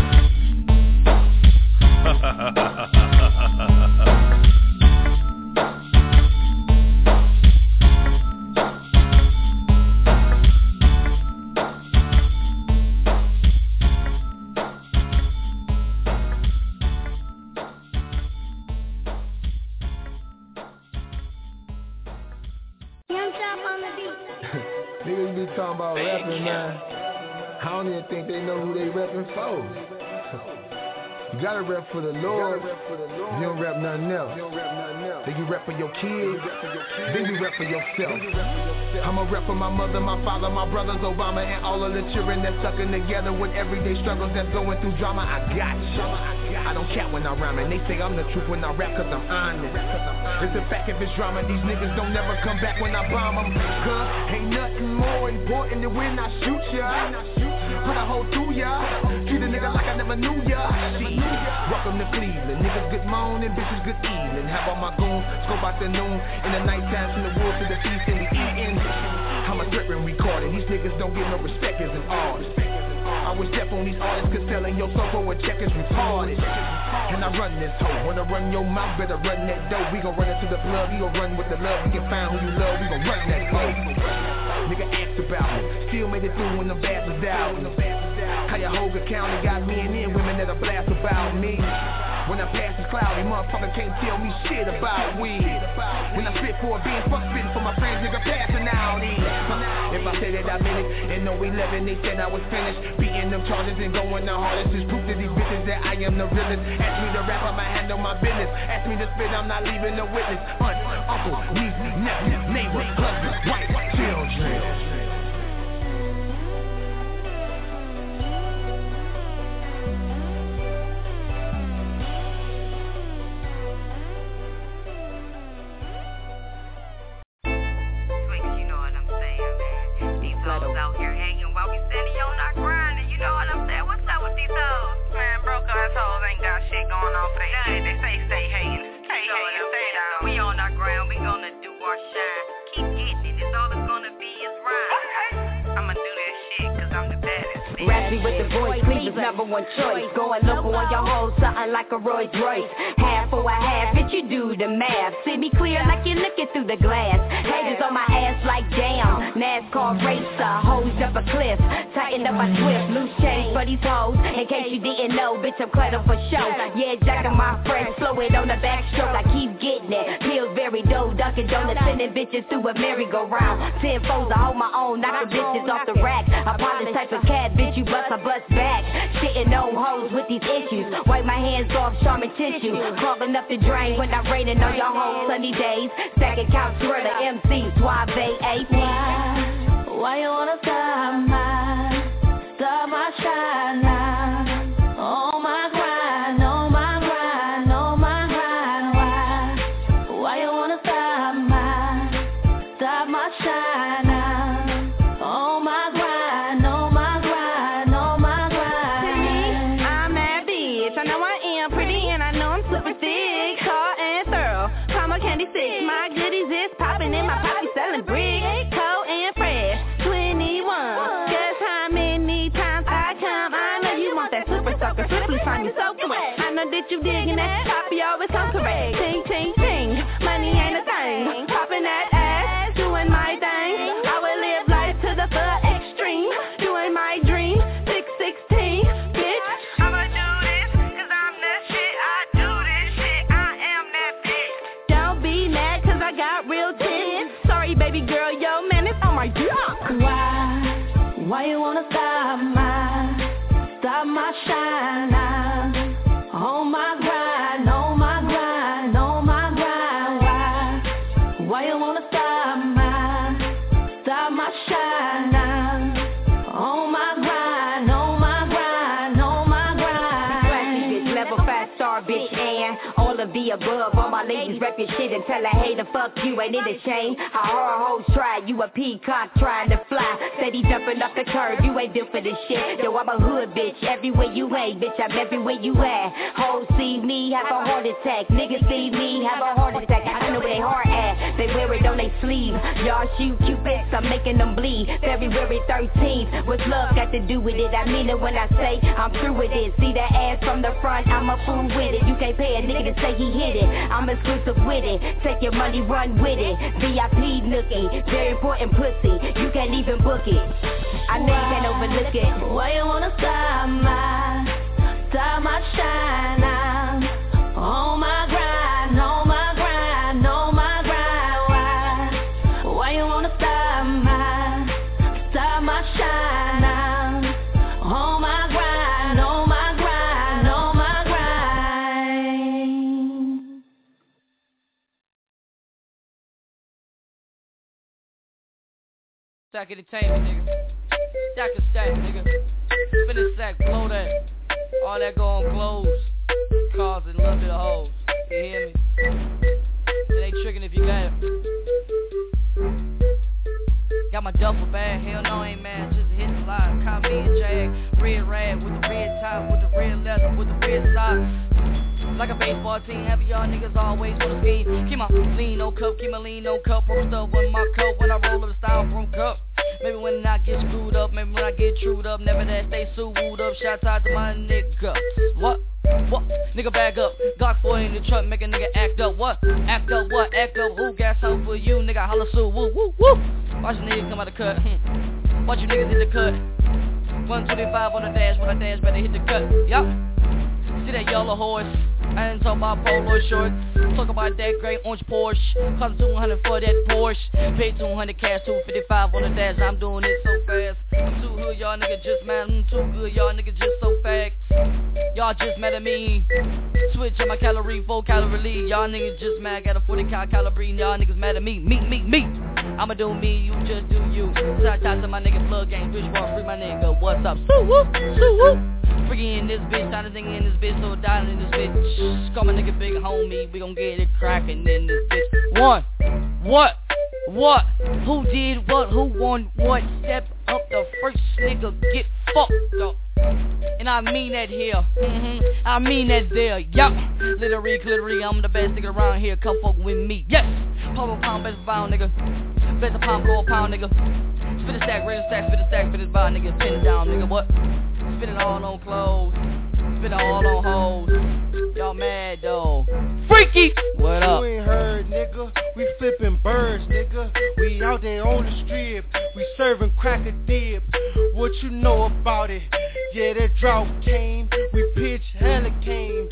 Niggas be talking about rapping, man. I don't even think they know who they rapping for. You gotta rap for the Lord. You don't rap nothing else. Then you rap for your kids. Then you rap for yourself. I'ma rap for my mother, my father, my brothers, Obama, and all of the children that's sucking together with everyday struggles that's going through drama. I got you. I don't cap when I rhyme, and they say I'm the truth when I rap, cause I'm honest. It's a fact if it's drama, these niggas don't never come back when I bomb them. Cause ain't nothing more important than when I shoot ya. Put a hole through ya. Treat a nigga like I never knew ya. See, welcome to Cleveland. Niggas good morning, bitches good evening. Have all my goons scope out the noon. In the night times in the woods to the feast and the eating. I'm a threat when recording. These niggas don't get no respect as an artist. I was deaf on these artists, cause selling your sofa with check is retarded. And I run this hoe. Wanna run your mouth, better run that dough. We gon' run into the blood, we gon' run with the love. We can find who you love, we gon' run that hoe. Nigga asked about me, still made it through when the bad was out. Cuyahoga County got me and then women that'll blast about me. When I pass this cloudy, motherfucker can't tell me shit about weed. When I spit for a bean, fuck spitting for my friends, nigga passing out. If I say that I meant it, in 011 they said I was finished. Beating them charges and going the hardest is proof to these bitches that I am the realest. Ask me to rap, I'ma hand handle my business. Ask me to spit, I'm not leaving a witness. Aunt, uncle, niece, nephew, neighbor, husband, wife, children. Out here hanging while we steady on our grind, and you know what I'm saying? What's up with these hoes? Man, broke ass hoes ain't got shit going on for they head. They say stay hating, stay hating, stay down. We on our ground, we gonna do our shine. Keep getting it, it's all it's gonna be is rhyme. I'ma do that shit, cause I'm the baddest. Rap me with the voice, Cleveland's number one choice. Going local on your hoes, something like a Rolls Royce. Half for a half, if you do the math. See me clear like you're looking through the glass. Haters on my ass like damn. NASCAR racer, hose up a cliff. Tighten up my Swift, loose change for these hoes. In case you didn't know, bitch, I'm cluttered for show. Yeah, jacking my fresh, slow it on the backstroke. I keep getting it. Pillsbury dough, Dunkin' Donuts, sending bitches through a merry-go-round. 10 foes, I hold my own, knock the bitches off the rack. I'm this type of cat, bitch, you bust, I bust back. Shitting on hoes with these issues. Wipe my hands off, Charmin tissue. Clogging up the drain when I'm raining on your hoes sunny days. Stacking couch for the MC, Suave AP. Why you wanna stop my shine now? Oh my grind, oh my grind, oh my grind. Why you wanna stop my shine now? Oh my grind, oh my grind, oh my grind. I'm that bitch, I know I am pretty and I know I'm super thick, tall and thorough. Comma candy six, my goodies is popping in my pocket, selling bricks, cold and fresh. 21, guess how many times I come? I know you want that super sucker, swiftly find me so correct. I know that you digging that, Poppy always come correct. Ting, ting, ting, money ain't a thing. Popping that ass, doing my thing. I will live life to the full extreme, doing my dream. 616, bitch. I'ma do this, cause I'm that shit. I do this shit, I am that bitch. Don't be mad, cause I got real tits. Sorry, baby girl, yo, man, it's on my block. Why you wanna stop my shine now? Oh my grind, oh my grind, oh my grind. Why you wanna stop my shine now? Oh my grind, oh my grind, oh my grind. Flashy bitch, level 5-star bitch, and all of the above. All my ladies rep your shit and tell a hater fuck you, ain't it a shame? How hard hoes try, you a peacock trying to fly. Steady jumping off the curb, you ain't built for this shit. Yo, I'm a hood bitch, everywhere you ain't, bitch, I'm everywhere you at. Hoes see me, have a heart attack. Niggas see me, have a heart attack. I know where they heart at, they wear it on their sleeve. Y'all shoot cupids, I'm making them bleed. February 13th, what's love got to do with it? I mean it when I say I'm through with it. See that ass from the front, I'm a fool with it. You can't pay a nigga to say he hit it. I'm exclusive with it, take your money, run with it. VIP nookie, very important pussy, you can't even book it. I know you can't overlook it. Why you wanna stop my shine now? Oh my grind, oh my grind, oh my grind. Why you wanna stop my shine now? Oh my grind, oh my grind, oh my grind. Stack entertainment, nigga. Stack a stack, nigga. Spin a sack, blow that. All that go on clothes, cars, and a little bit of hoes. You hear me? It ain't tricking if you got it. Got my duffel bag, hell no, ain't mad, just a hit the line. Copy and jag, red rag with the red top, with the red leather, with the red socks. Like a baseball team, have y'all niggas always wanna be. Keep my lean, no cup, keep my lean, no cup. Roll stuff with my cup when I roll up the styrofoam cup. Maybe when I get screwed up, maybe when I get trued up. Never that stay sued up, shots out to my nigga. What? Nigga back up, Glock 4 in the truck, make a nigga act up. What? Act up what? Act up who? Gas out for you, nigga, holla sue, woo, woo, woo. Watch the niggas come out the cut, watch you niggas hit the cut. 125 on the dash, when I dash, better hit the cut, yup. See that yellow horse, I ain't talking about polo shorts. Talk about that great orange Porsche. Cost 200 for that Porsche. Pay 200 cash, 255 on the dash. I'm doing it so fast. I'm too hood, y'all niggas just mad. I'm too good, y'all niggas just so fast. Y'all just mad at me. Switch on my calorie, 4 calorie lead. Y'all niggas just mad, got a 40 caliber. Y'all niggas mad at me. I'ma do me, you just do you. Shout out to my nigga Plug Gang, Rich Walk, free my nigga. What's up? Soo woo, soo woo. Freaky in this bitch, trying to think in this bitch, so dying in this bitch. Call my nigga big homie, we gon' get it crackin' in this bitch. One, what? Who did what? Who won what? Step up, the first nigga get fucked up. And I mean that here, I mean that there, yup. Literally, clitory, I'm the best nigga around here, come fuck with me, yes. Pound, best pound, nigga. Best a pound, go a pound, nigga. Spit a stack, rate a stack, spit a stack, spit it by, nigga. Pin it down, nigga, what? Spit it all on clothes, spit it all on hoes. Y'all mad, though. Freaky! What up? You ain't heard, nigga. We flipping birds, nigga. We out there on the strip. We serving cracker dip. What you know about it? Yeah, that drought came. We pitch hella came.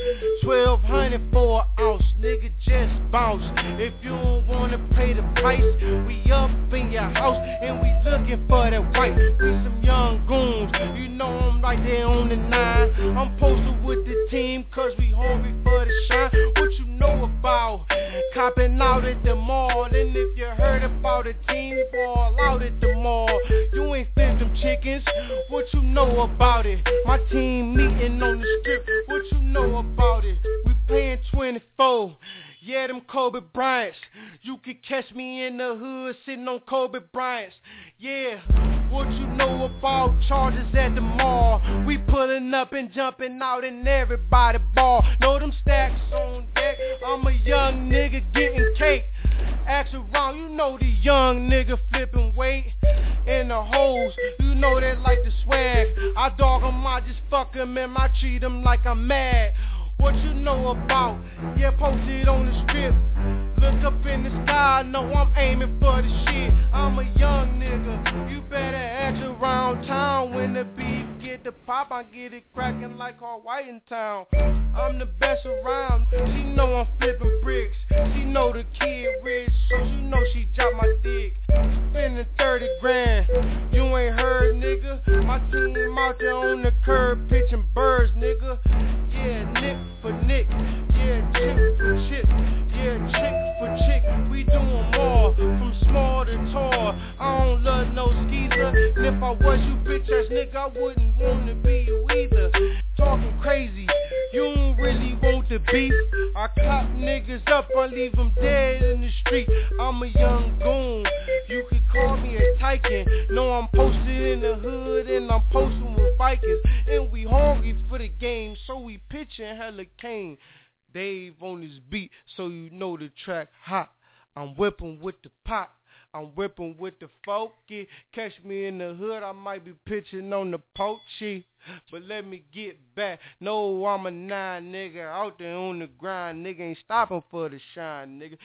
1200 for an ounce, nigga, just bounce. If you don't wanna pay the price, we up in your house and we looking for that white. We some young goons, you know I'm right there on the 9. I'm posted with the team cause we hungry for the shine. What you know about copping out at the mall? And if you heard about a team fall out at the mall, you ain't flipped them chickens. What you know about it? My team meeting on the strip. What you know about it? We playing 24. Yeah, them Kobe Bryants. You could catch me in the hood sitting on Kobe Bryants. Yeah, what you know about charges at the mall? We pulling up and jumping out and everybody ball. Know them stacks on deck. I'm a young nigga getting cake. Ask around, you know the young nigga flipping weight in the hoes. You know they like the swag. I dog 'em, I just fuck 'em and I treat 'em like I'm mad. What you know about? Yeah, posted on the strip. Look up in the sky, know I'm aiming for the shit. I'm a young nigga. You better act around town when the beef get the pop. I get it cracking like all white in town. I'm the best around. She know I'm flipping bricks. She know the kid rich, so she know she dropped my dick. Spending 30 grand. You ain't heard, nigga. My team out there on the curb pitching birds, nigga. Yeah, Nick for Nick. Yeah, chick for chick. Yeah, chick for chick. We doing more, from small to tall. I don't love no skeezer. And if I was you bitch ass nigga, I wouldn't wanna be you either. Talking crazy, you don't really want the beef. I cop niggas up, I leave them dead in the street. I'm a young goon, you could call me a Titan. No, I'm posted in the hood and I'm posting with Vikings. And we hungry for the game, so we pitching hella cane. Dave on this beat, so you know the track hot. I'm whipping with the pot, I'm whipping with the funky. Catch me in the hood, I might be pitching on the poachy. But let me get back. No, I'm a 9 nigga out there on the grind. Nigga ain't stopping for the shine, nigga.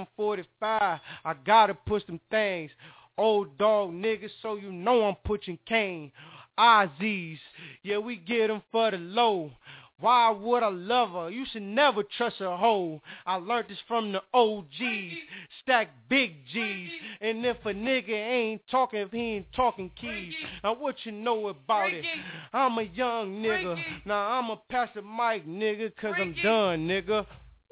745, I gotta push them things. Old dog nigga, so you know I'm pushing cane. Ozzy's, yeah, we get them for the low. Why would I love her? You should never trust a hoe. I learned this from the OGs. Stack big G's. And if a nigga ain't talking, if he ain't talking keys. Now what you know about it? I'm a young nigga. Now I'ma pass the mic, nigga, cause I'm done, nigga.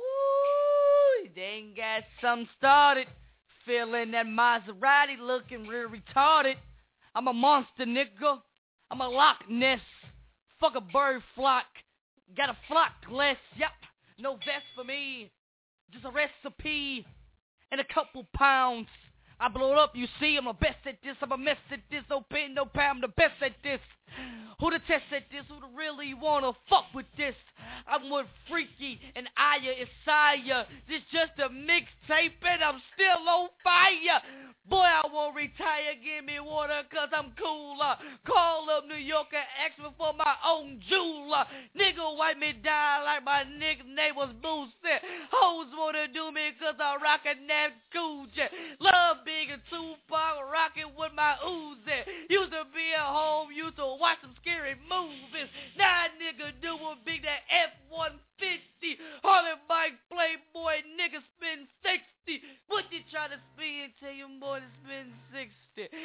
Woo, they ain't got something started. Feeling that Maserati looking real retarded. I'm a monster, nigga. I'm a Loch Ness. Fuck a bird flock. Got a flock less, yep, no vest for me, just a recipe, and a couple pounds. I blow it up, you see, I'm the best at this, I'm a mess at this, no pin, no pound, I'm the best at this. Who to test at this, who to really wanna fuck with this? I'm with Freaky and Aya Isaiah, this just a mixtape and I'm still on fire. Boy, I won't retire, give me water cause I'm cooler. Call up New York and ask me for my own jeweler. Nigga wipe me down like my nickname was Boosie. Hoes wanna do me cause I'm rockin' that Gucci. Love Big and Tupac, rockin' with my Uzi. Used to be at home, used to watch some scary movies. Now nigga doing big that F-150. Harley Mike, Playboy, nigga spend 60. What you try to spend, tell your boy to spend 60. Here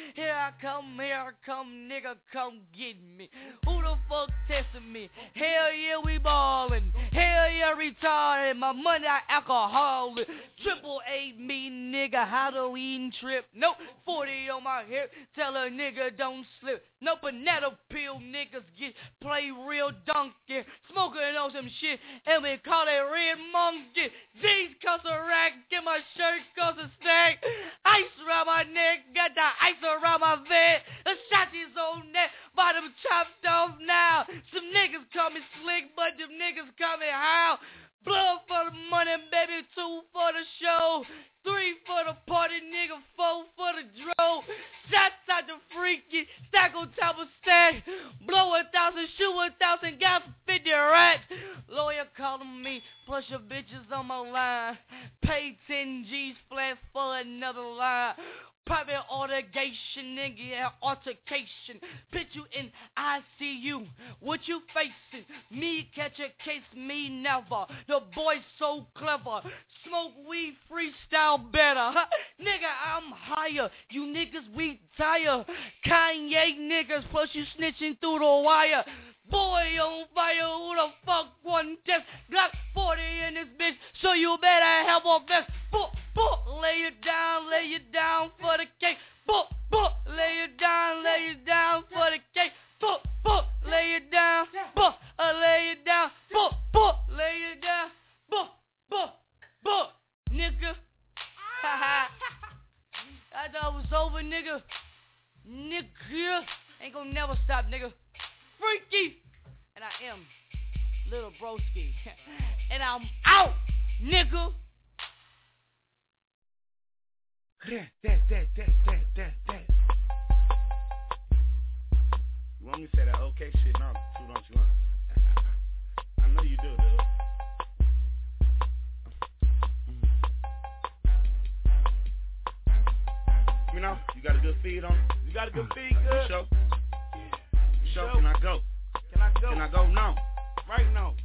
I come here, come nigga, come get me. Who the fuck testing me? Hell yeah, we ballin'. Hell yeah, retarded. My money, I alcoholic. 888 me, nigga, Halloween trip. Nope, 40 on my hip, tell a nigga don't slip. No banana peel, niggas get play real donkey. Smoking on some shit, and we call it red monkey. Jeans cost a rack, get my shirt cost a stack. Ice around my neck, got the ice around my bed. The shotty's on neck, bottom chopped off now. Some niggas call me slick, but them niggas call me how? Blood for the money, baby, 2 for the show. 3 for the party, nigga, 4 for the dro. Shots out the freaky, stack on top of stack. Blow 1,000, shoot 1,000, got 50 racks. Lawyer calling me, plus your bitches on my line. Pay 10 G's flat for another line. Private altercation, nigga, altercation. Put you in ICU. What you facing? Me catch a case, me never. The boy so clever. Smoke weed, freestyle better. Nigga, I'm higher. You niggas, we tire. Kanye niggas, plus you snitching through the wire. Boy on fire, who the fuck won this? Glock 40 in this bitch, so you better have a vest. Lay it down for the cake. Lay it down for the cake. Lay it down, lay it down, lay it down, nigga. I thought it was over, nigga. Nigga, ain't gonna never stop, nigga. Freaky, and I am Little Broski, and I'm out, nigga. That. You want me to say that okay shit? No, don't you want? I know you do, dude. You know, you got a good feed on? You got a good feed, good? Show. Can I go? Can I go now? Right now.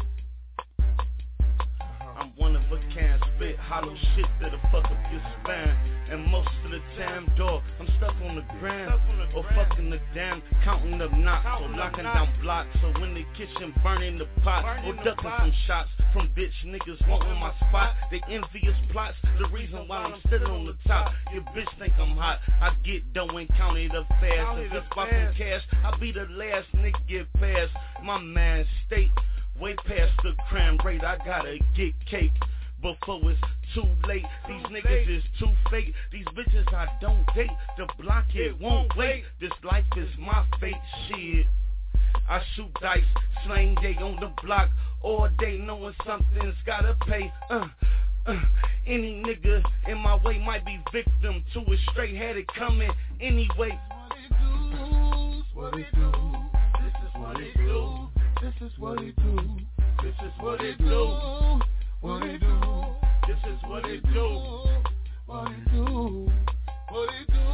I'm one of a kind, spit hollow shit that'll fuck up your spine. And most of the time, dog, I'm stuck on the ground. Or fucking the dam, counting up knocks. Or locking down blocks. So when the kitchen burning the pot. Or ducking some shots from bitch niggas wanting my spot. They envious plots, the reason why I'm sitting on the top. Your bitch think I'm hot, I get dough and count it up fast. If it's about some cash, I'll be the last nigga get past. My man state, way past the crime rate, I gotta get cake before it's too late. These niggas is too fake. These bitches I don't date. The block it won't wait. This life is my fate. Shit, I shoot dice, slang day on the block all day, knowing something's gotta pay. Any nigga in my way might be victim to a straight-headed coming anyway. What it do? This is what it do. This is what it do. This is what it do. What it do? This is what it do. What it do? What it do?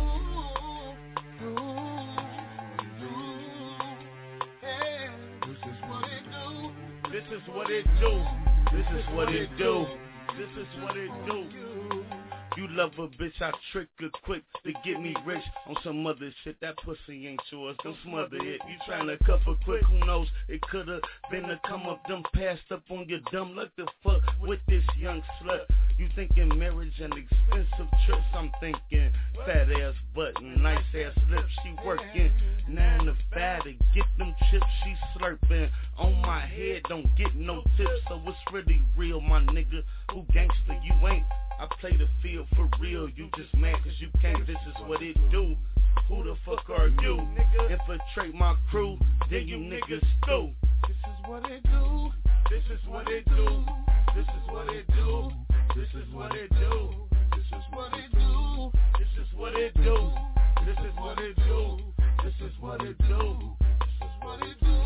This is what it do. This is what it do. This is what it do. This is what it do. You love a bitch, I trick her quick to get me rich on some other shit. That pussy ain't yours, don't smother it. You tryna cuff her quick, who knows? It coulda been a come up, them passed up on your dumb luck to fuck with this young slut. You thinking marriage and expensive trips? I'm thinking fat ass butt and nice ass lips. She working 9 to 5 to get them chips. She slurping on my head, don't get no tips. So it's really real, my nigga. Who gangster you ain't? I play the field for real, you just mad cause you can't, this is what it do. Who the fuck are you? Infiltrate my crew, then you niggas do. This is what it do. This is what it do. This is what it do. This is what it do. This is what it do. This is what it do. This is what it do. This is what it do. This is what it do.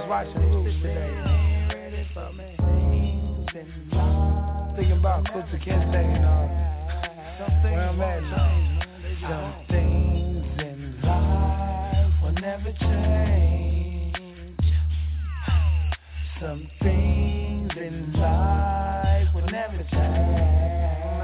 was watching Roots today. Thinking about Kunta Kinte and where I'm at now. Some things in life will never change. Some things in life will never change.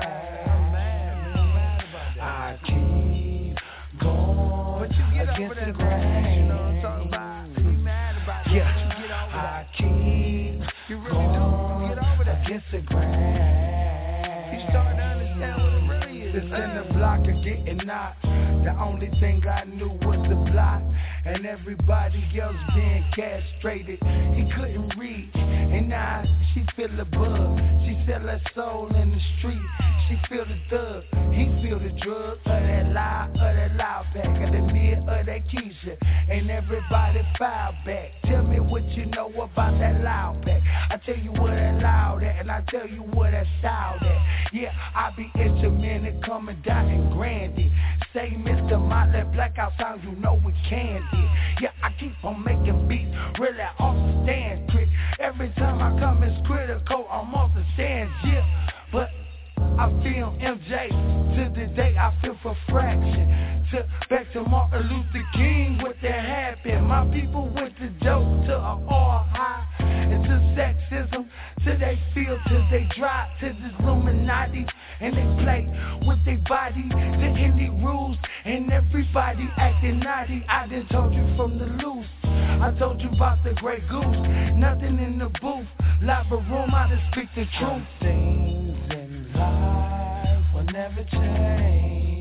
I keep going against the grain. You know what I'm talking about? Yeah, I keep going against the grain. You starting to understand what it really is. This in the block of getting knocked. The only thing I knew was the block, and everybody else being castrated. He couldn't read, and now she feel the bug. She sell her soul in the street. She feel the thug, he feel the drug. Of that loud pack, of the mid, of that Keisha. And everybody file back. Tell me what you know about that loud pack. I tell you what that loud at, and I tell you what that style at. Yeah, I be instrumental coming down in Grandy. Say Mr. Motley, blackout sound, you know we can do. Yeah, I keep on making beats, really off the stand quick. Every time I come it's critical, I'm off the stand, yeah. But I feel MJ, to the day I feel for fraction. Back to Martin Luther King, what that happened. My people went to dope, to a all high, and to sexism, till they feel, till they drop, to this Illuminati, and they play with their body, to any rules, and everybody acting naughty. I done told you from the loose, I told you about the Grey Goose, nothing in the booth, lava room, I just speak the truth. Things in life will never change.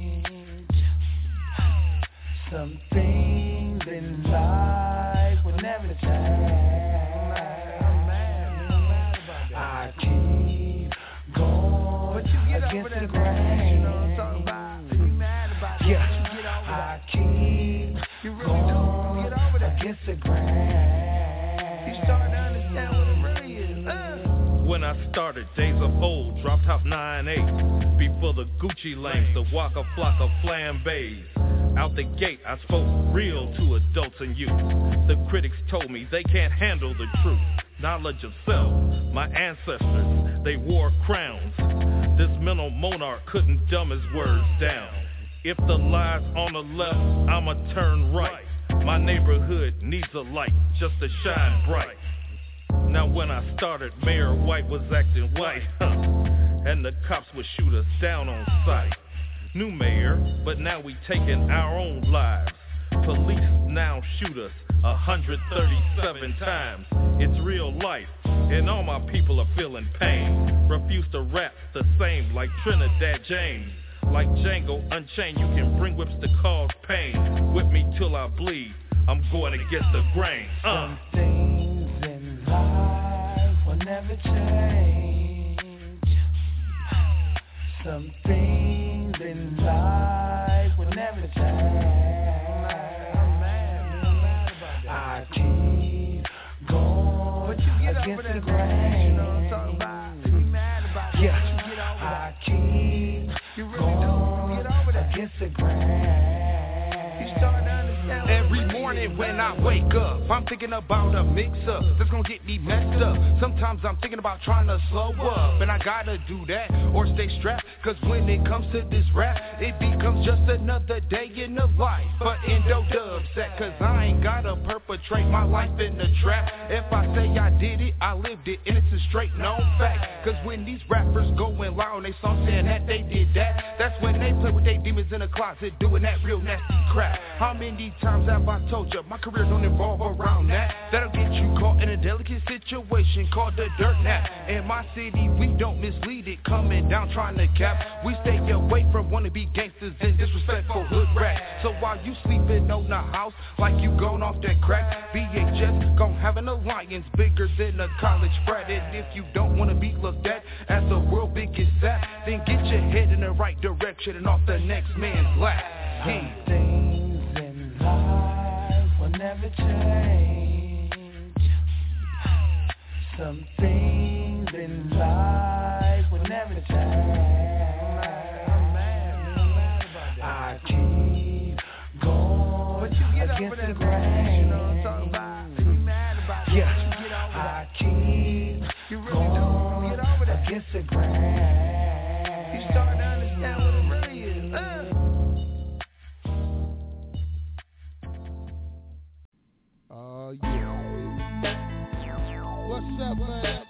Some things in life will never change. I keep going against the grain. You know what I'm talking about? Yeah, I keep going against the grain. You starting to understand what it really is. When I started, days of old, drop top 9-8. Before the Gucci lanes, the Waka Flocka flambés. Out the gate, I spoke real to adults and youth. The critics told me they can't handle the truth. Knowledge of self, my ancestors, they wore crowns. This mental monarch couldn't dumb his words down. If the lie's on the left, I'ma turn right. My neighborhood needs a light just to shine bright. Now when I started, Mayor White was acting white, and the cops would shoot us down on sight. New mayor, but now we taking our own lives. Police now shoot us 137 times. It's real life, and all my people are feeling pain. Refuse to rap the same like Trinidad James. Like Django Unchained, you can bring whips to cause pain. Whip me till I bleed, I'm going against the grain. Some things in life will never change. Some things in life will never change. I keep going against the grain. You know what I'm talking about? Yeah, I keep going against the grain. You starting to understand? Every morning when I wake up, I'm thinking about a mix-up that's gonna get me messed up. Sometimes I'm thinking about trying to slow up, and I gotta do that or stay strapped. Cause when it comes to this rap, it becomes just another day in the life. But Endo Dub set, cause I ain't gotta perpetrate my life in the trap. If I say I did it, I lived it, and it's a straight known fact. Cause when these rappers going loud on they song saying that they did that, that's when they play with their demons in the closet doing that real nasty crap. How many times have I told you my career don't involve around that? That'll get you caught in a delicate situation called the dirt nap. In my city, we don't mislead it, coming down trying to cap. We stay away from wannabe gangsters and disrespectful hood rap. So while you sleeping on the house like you gone off that crack, BHS gon' have an alliance bigger than a college frat. And if you don't wanna be looked at as the world biggest sap, then get your head in the right direction and off the next man's lap. Some things in life will never change. Some things in life will never change. I keep going against the grain. You know what I'm talking about? Yeah, starting to understand what it really is. Oh, yeah. What's up, man?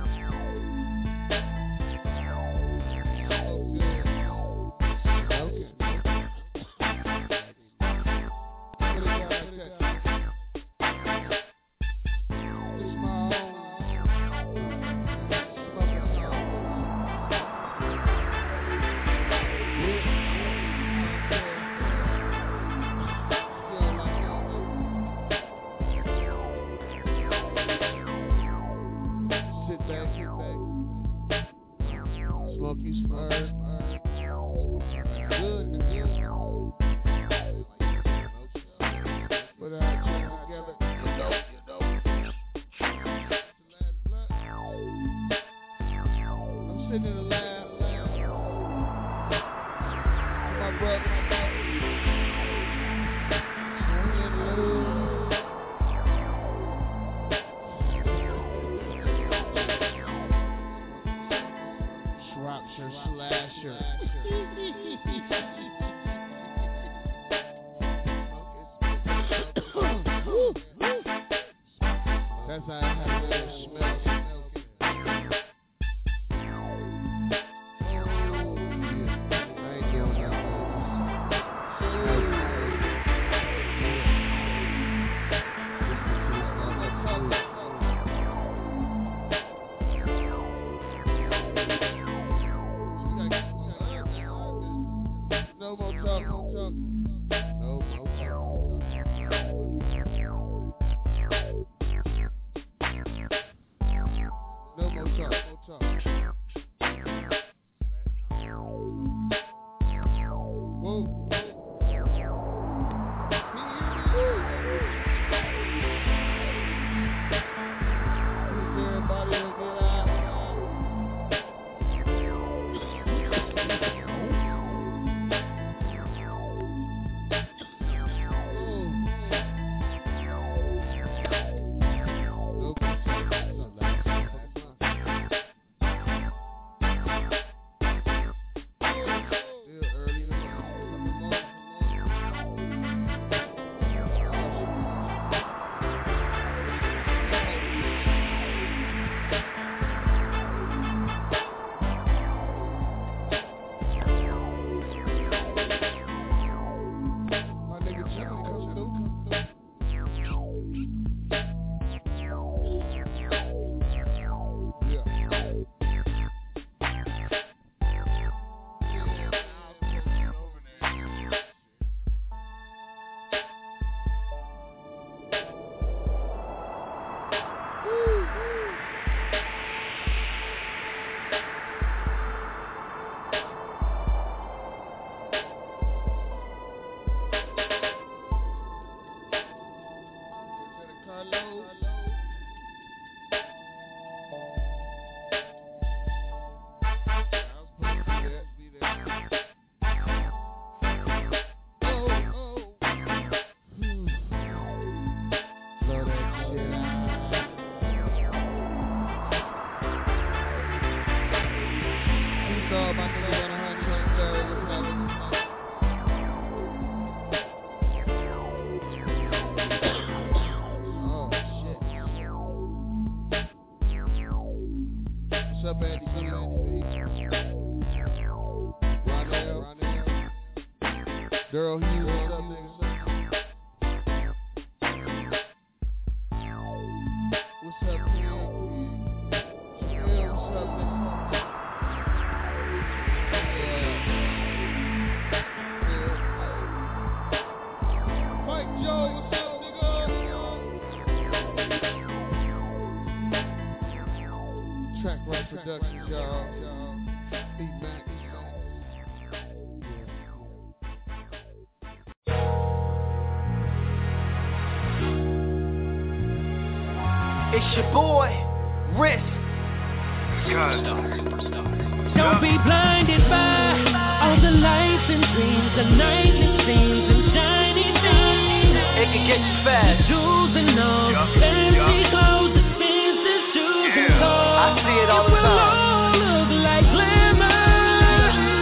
Girl, Hughes, what's up, nigga? What's up, King? Yeah, what's up, nigga? Mike Joe, what's up, nigga? Track Right Productions, y'all. Beat Mac. It's your boy, Risk. Don't be blinded by all the lights and dreams, the night it seems and shiny things. It can get you fast. Jewels and all the fancy clothes, expensive shoes and cars. I see it all the time. It will all look like glamour.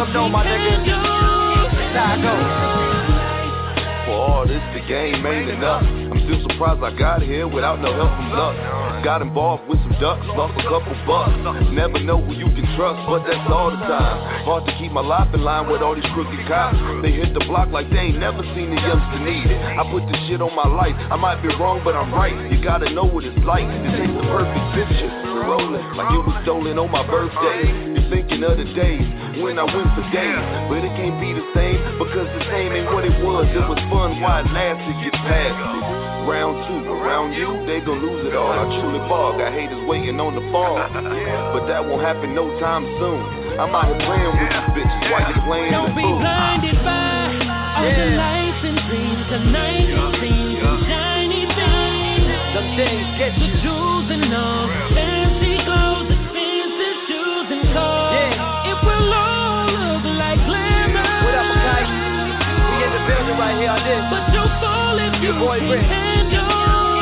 don't know, my nigga. That's how I go. For all this, the game ain't enough. I'm still surprised I got here without no help from luck. Got involved with some ducks, lost a couple bucks. Never know who you can trust, but that's all the time. Hard to keep my life in line with all these crooked cops. They hit the block like they ain't never seen a youngster need it. I put this shit on my life. I might be wrong, but I'm right. You gotta know what it's like. It takes the perfect picture. Rolling like it was stolen on my birthday. You're thinking of the days when I went for days, but it can't be the same because the same ain't what it was. It was fun while it lasted, get past it. Round two, around you, they gon' lose it all. I truly ball, got haters waiting on the fall, but that won't happen no time soon. I'm out here playing with you bitches while you playing the fool. Don't be blinded by all the lights and dreams, the night it seems, the shiny things. Some things get you. The jewels and all the fancy clothes, the fancy shoes and cars. Yeah. It will all look like glamour. What up, Makai? We in the building right here on this. But you'll fall if you can't handle.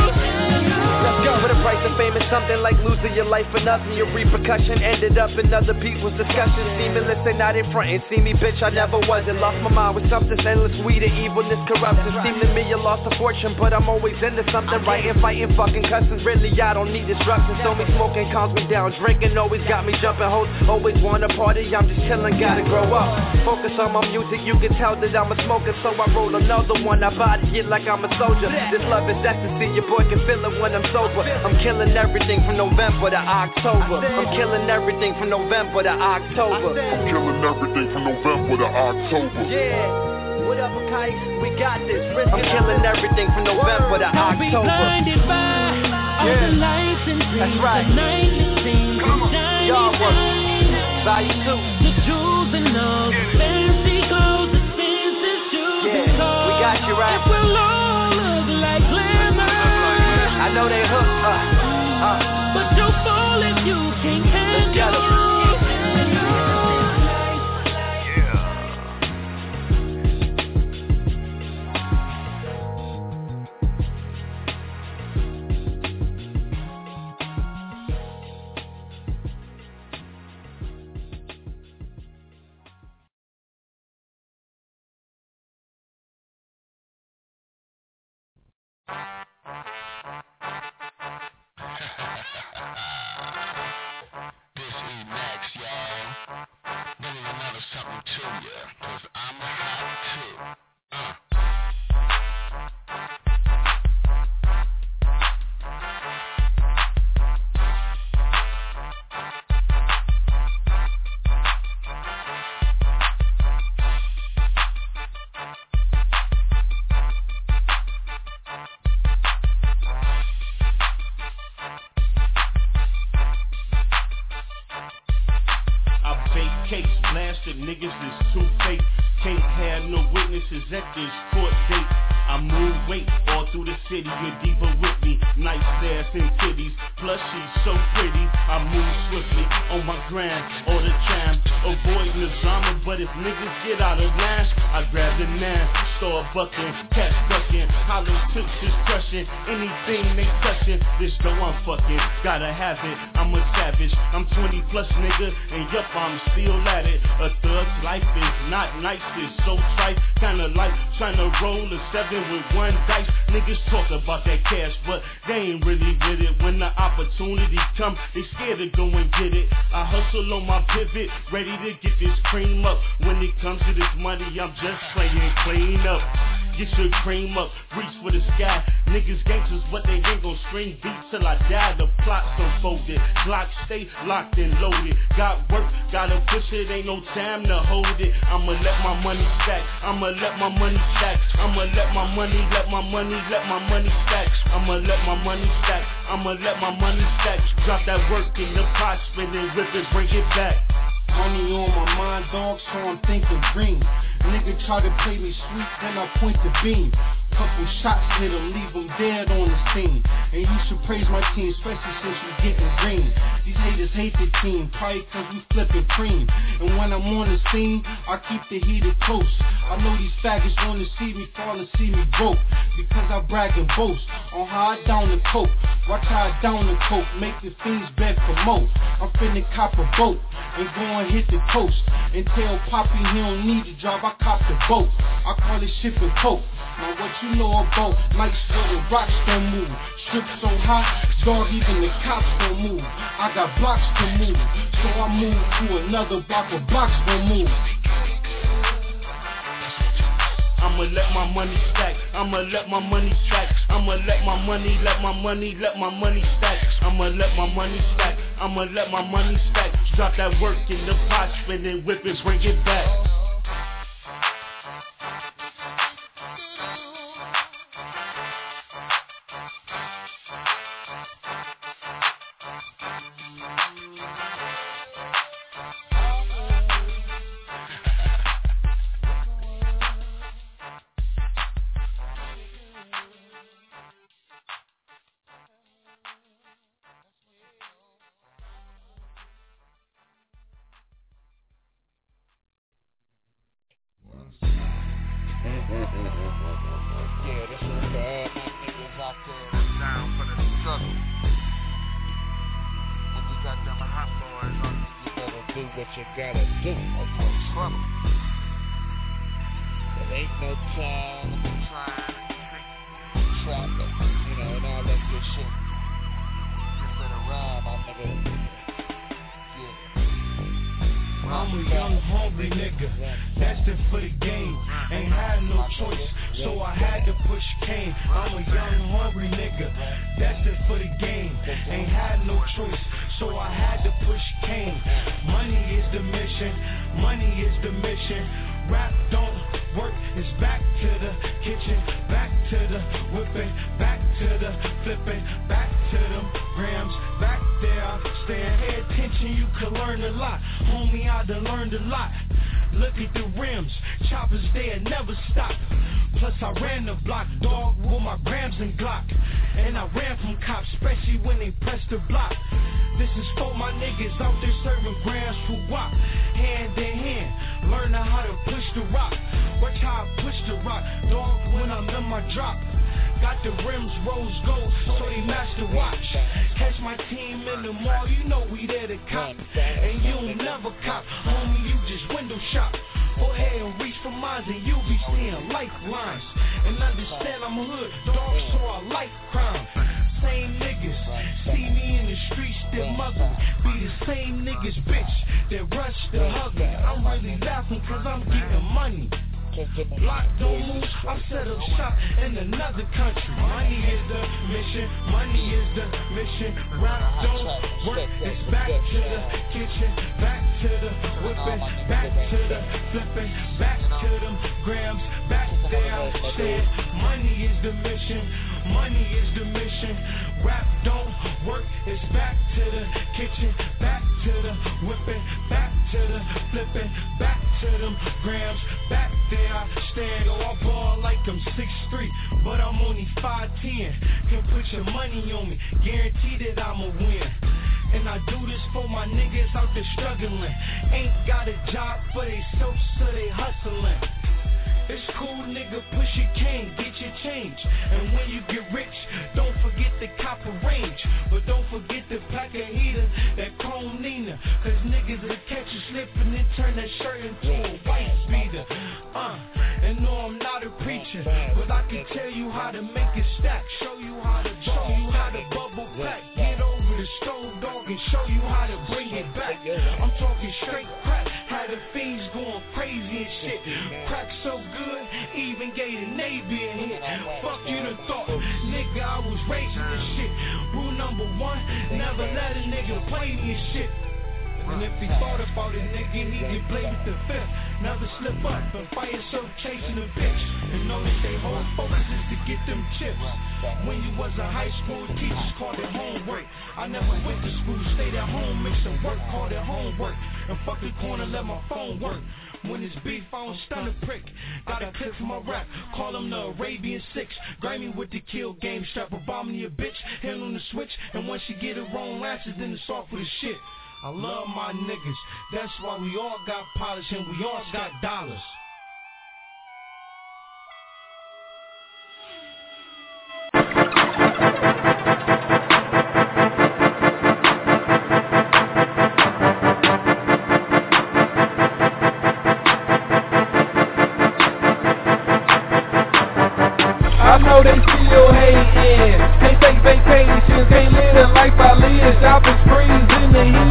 Let's go. For the price of fame is something like losing your life for nothing. Your repercussion ended up in other people's discussions. Seamless and not in front and see me, bitch, I never wasn't. Lost my mind with something endless, weed and evilness, corruption. Seem to me you lost a fortune, but I'm always into something. Writing, fighting, fucking cussing. Really, I don't need disruption. So me smoking calms me down. Drinking always got me jumping. Hoes always wanna party. I'm just chilling, gotta grow up. Focus on my music, you can tell that I'm a smoker. So I roll another one. I body it like I'm a soldier. This love is ecstasy, your boy can feel it when I'm sober. I'm killing everything from November to October. I'm killing everything from November to October. I'm killing everything from November to October. Yeah. What up, Makai? We got this. I'm killing everything from November to October. Don't be blinded by all the lights and dreams. That's right. The night it seems, the shiny Y'all work. things. Value 2. The jewels and all the fancy clothes, the fancy shoes and cars. We got you right. It will all look like glamour. I know they hooked. But you'll fall if you can't handle. Catch ducking, hollers, tips is crushing, anything they touching, this dough I'm fucking, gotta have it, I'm a savage, I'm 20 plus nigga, and yup, I'm still at it, a thug's life is not nice, it's so trite, kinda like trying to roll a 7 with one dice, niggas talk about that cash, but they ain't really with it, when the opportunity come, they scared to go and get it, I hustle on my pivot, ready to get this cream up, when it comes to this money, I'm just playing clean up. Get your cream up, reach for the sky. Niggas gangsters, but they ain't gon' string beats till I die. The plot's unfolded, Glock stay locked and loaded. Got work, gotta push it, ain't no time to hold it. I'ma let my money stack, I'ma let my money stack. I'ma let my money stack. I'ma let my money stack, I'ma let my money stack. Drop that work in the pot, spin it, rip it, bring it back. Money on my mind, dog, so I'm thinking green. Nigga try to play me sweet, then I point the beam. Couple shots hit him, leave him dead on the scene. And you should praise my team, especially since we getting green. These haters hate the team, probably cause we flipping cream. And when I'm on the scene, I keep the heater close. I know these faggots wanna see me fall and see me broke, because I brag and boast on how I down the coke. Watch how I down the coke, make the fiends beg for more. I'm finna cop a boat, and go and hit the coast. And tell Poppy he don't need to drive, I cop the boat. I call it shipping coke. Now what you know about nights where the rocks don't move. Strip so high, dog, even the cops don't move. I got blocks to move, so I move to another block where blocks don't move. I'ma let my money stack. I'ma let my money stack. I'ma let my money stack. I'ma let my money stack. I'ma let my money stack. Drop that work in the pot, spin it, whip it, bring it back. Yeah, this is for all my niggas out there down for the struggle. When you got them hot boys on you, you better do what you gotta do or you're in trouble. There ain't no time to try and trap it, you know, and all that good shit. Just let it ride, my nigga. I'm a young, hungry nigga, destined for the game. Ain't had no choice, so I had to push cane. I'm a young, hungry nigga, destined for the game. Ain't had no choice, so I had to push cane. Money is the mission, money is the mission. Rap don't work, it's back to the kitchen, back to the whipping, back to the flipping, back to them grams, back there, stand, pay attention, you can learn a lot. Homie, I done learned a lot. Look at the rims, choppers there never stop. Plus I ran the block, dog, with my grams and Glock. And I ran from cops, especially when they pressed the block. This is for my niggas out there serving grams for WAP. Hand in hand, learning how to push the rock. Watch how I push the rock, dog, when I'm in my drop. Got the rims rose gold, so they match the watch. Catch my team in the mall, you know we there to cop. And you'll never cop, homie, you just window shop. Go ahead and reach for mines and you'll be seeing lifelines. And understand I'm hood, dog, so I like crime. Same niggas, see me in the streets, still muggle. Be the same niggas, bitch, that rush to hug me. I'm really laughing cause I'm getting money. Block don't move, I set up shop in another country. Money is the mission, money is the mission. Rap don't work, it's back to the kitchen, back to the whipping, back to the flipping, back to them grams, back there, stand. Money is the mission, money is the mission. Rap don't work, it's back to the kitchen, back to the whipping, back to the flipping, back to them grams, back there. I stand, I ball like I'm 6'3", but I'm only 5'10". Can put your money on me, guarantee that I'ma win. And I do this for my niggas out there struggling. Ain't got a job for they self, so they hustling. It's cool, nigga, push your cane, get your change. And when you get rich, don't forget the copper range. But don't forget the pack of heater, that chrome Nina. Cause niggas will catch you slipping and turn that shirt into a white beater. And no, I'm not a preacher, but I can tell you how to make it stack. Show you how to bubble pack. Get over the stove, dog, and show you how to bring it back. I'm talking straight crack, had the fiends going crazy and shit. Crack so good, even gave the Navy a hit. Fuck you done thought, nigga, I was raising this shit. Rule number 1, never let a nigga play me and shit. And if he thought about it, nigga, he get played with the fifth. Never slip up and find yourself chasing a bitch. And know that they whole focus is to get them chips. When you was a high school, teachers called it homework. I never went to school, stayed at home, make some work, called it homework. And fuck the corner, let my phone work. When it's beef, I don't stun a prick. Got a clip for my rap, call them the Arabian Six. Grammy with the kill game, strap a bomb in your bitch, hand on the switch. And once you get it wrong lashes, then it's off with the shit. I love my niggas, that's why we all got polish and we all got dollars.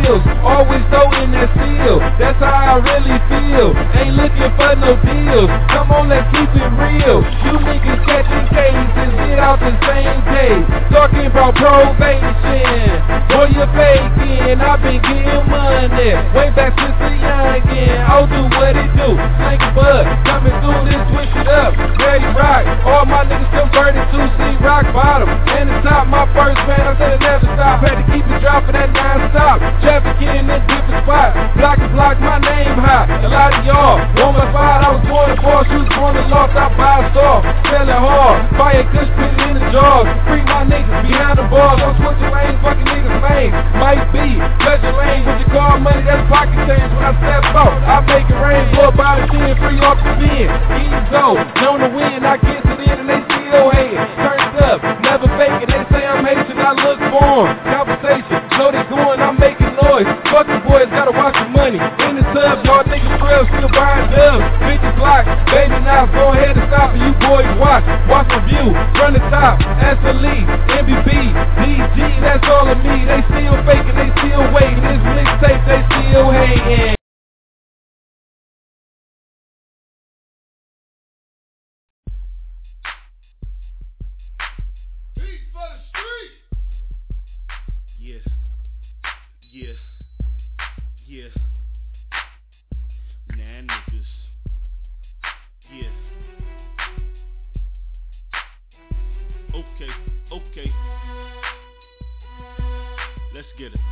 bills, always throwing that seal. That's how I really feel. Ain't looking for no deals. Come on, let's keep it real. You niggas catching cases, get out the same day. Talking about probation. Boy, you're faking. I've been getting money way back since a youngin'. I'll do what it do. Sling a bud, coming through this, switch it up. Ready rock. All my niggas converted to see rock bottom. And the top, my first man, I said it never stop. Had to keep it dropping at non-stop. Trafficking in different spots. Block to block, my name high. A lot of y'all on my side. I was born a boss, you was born a lost. I buy a store, selling hard. Fire kush, put it in the jars. Free my niggas behind the bars. I'm switching lanes, fucking niggas lame. Might be, touch your lane with your car money. That's pocket change when I step out. I make it rain, blow about a 10, free off the bin. Easy go, known to win, I get to the end and they still hating. Turned up, never faking. They say I'm Haitian, I look for 'em. Conversation, know they going, I'm making noise. Fucking boys gotta watch the money. In the tub, y'all niggas real, still buying dubs. 50 blocks, baby now go ahead and stop and you boys watch. Watch my view, run the top, SLE, MVP, DG, that's all of me. They still faking, they still waiting. This mixtape, they still hating. Okay. Let's get it.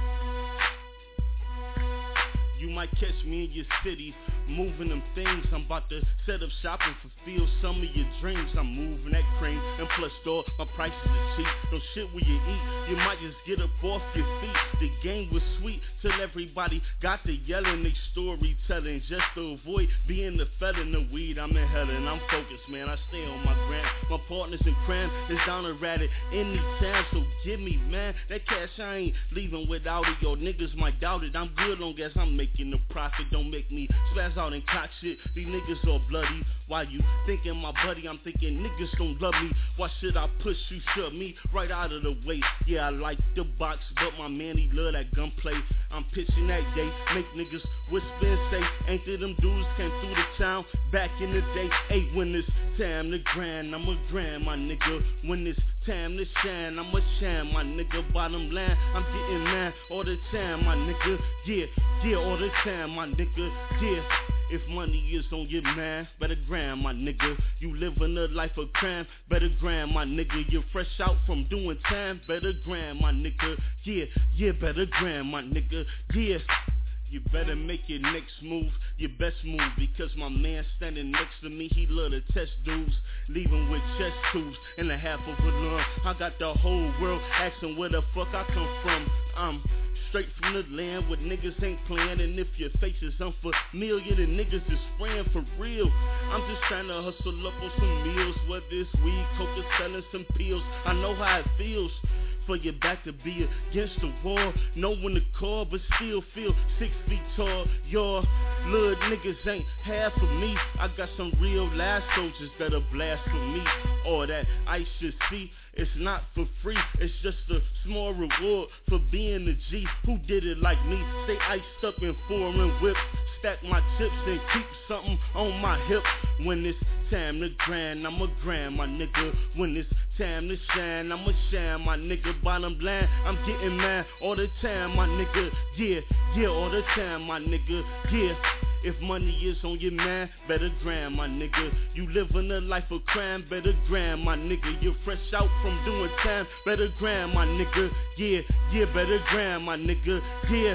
You might catch me in your city, moving them things. I'm about to set up shop and fulfill some of your dreams. I'm moving that cream, and plus door, my prices are cheap. Don't shit where you eat, you might just get up off your feet. The game was sweet till everybody got to yelling. They storytelling just to avoid being the felon of weed. I'm in hell and I'm focused, man. I stay on my grind. My partners in crime is down to rat it anytime. So give me, man, that cash I ain't leaving without it. Your niggas might doubt it. I'm good long as I'm making the profit. Don't make me spaz out and cock shit. These niggas all bloody. Why you thinking my buddy? I'm thinking niggas don't love me. Why should I push you? Shove me right out of the way. Yeah, I like the box, but my man, he love that gunplay. I'm pitching that day, make niggas whisper and say, ain't there them dudes came through the town back in the day? Hey, when it's time to grind, I'm a grind, my nigga. When it's time to shine, I'm a shine, my nigga. Bottom line, I'm getting mad all the time, my nigga. Yeah, all the time, my nigga. Yeah. If money is on your mind, better grind, my nigga. You living a life of crime, better grind, my nigga. You're fresh out from doing time, better grind, my nigga. Yeah, better grind, my nigga. Yeah. You better make your next move, your best move, because my man standing next to me, he love to test dudes, leaving with chest tubes and a half of a lung. I got the whole world asking where the fuck I come from. I'm straight from the land where niggas ain't playing, and if your face is unfamiliar, the niggas is spraying for real. I'm just trying to hustle up on some meals, whether it's weed, coke, or selling some pills. I know how it feels for your back to be against the wall. Know when to call, but still feel 6 feet tall. Your little niggas ain't half of me. I got some real live soldiers that'll blast for me. All that I should see, it's not for free. It's just a small reward for being the G who did it like me. Stay iced up in foreign whip, stack my chips and keep something on my hip. When it's time to grind, I'ma grind, my nigga. When it's time to shine, I'ma shine, my nigga. Bottom line, I'm getting mad all the time, my nigga. Yeah, all the time, my nigga. Yeah. If money is on your mind, better grind, my nigga. You living a life of crime, better grind, my nigga. You're fresh out from doing time, better grind, my nigga. Yeah, better grind, my nigga. Yeah.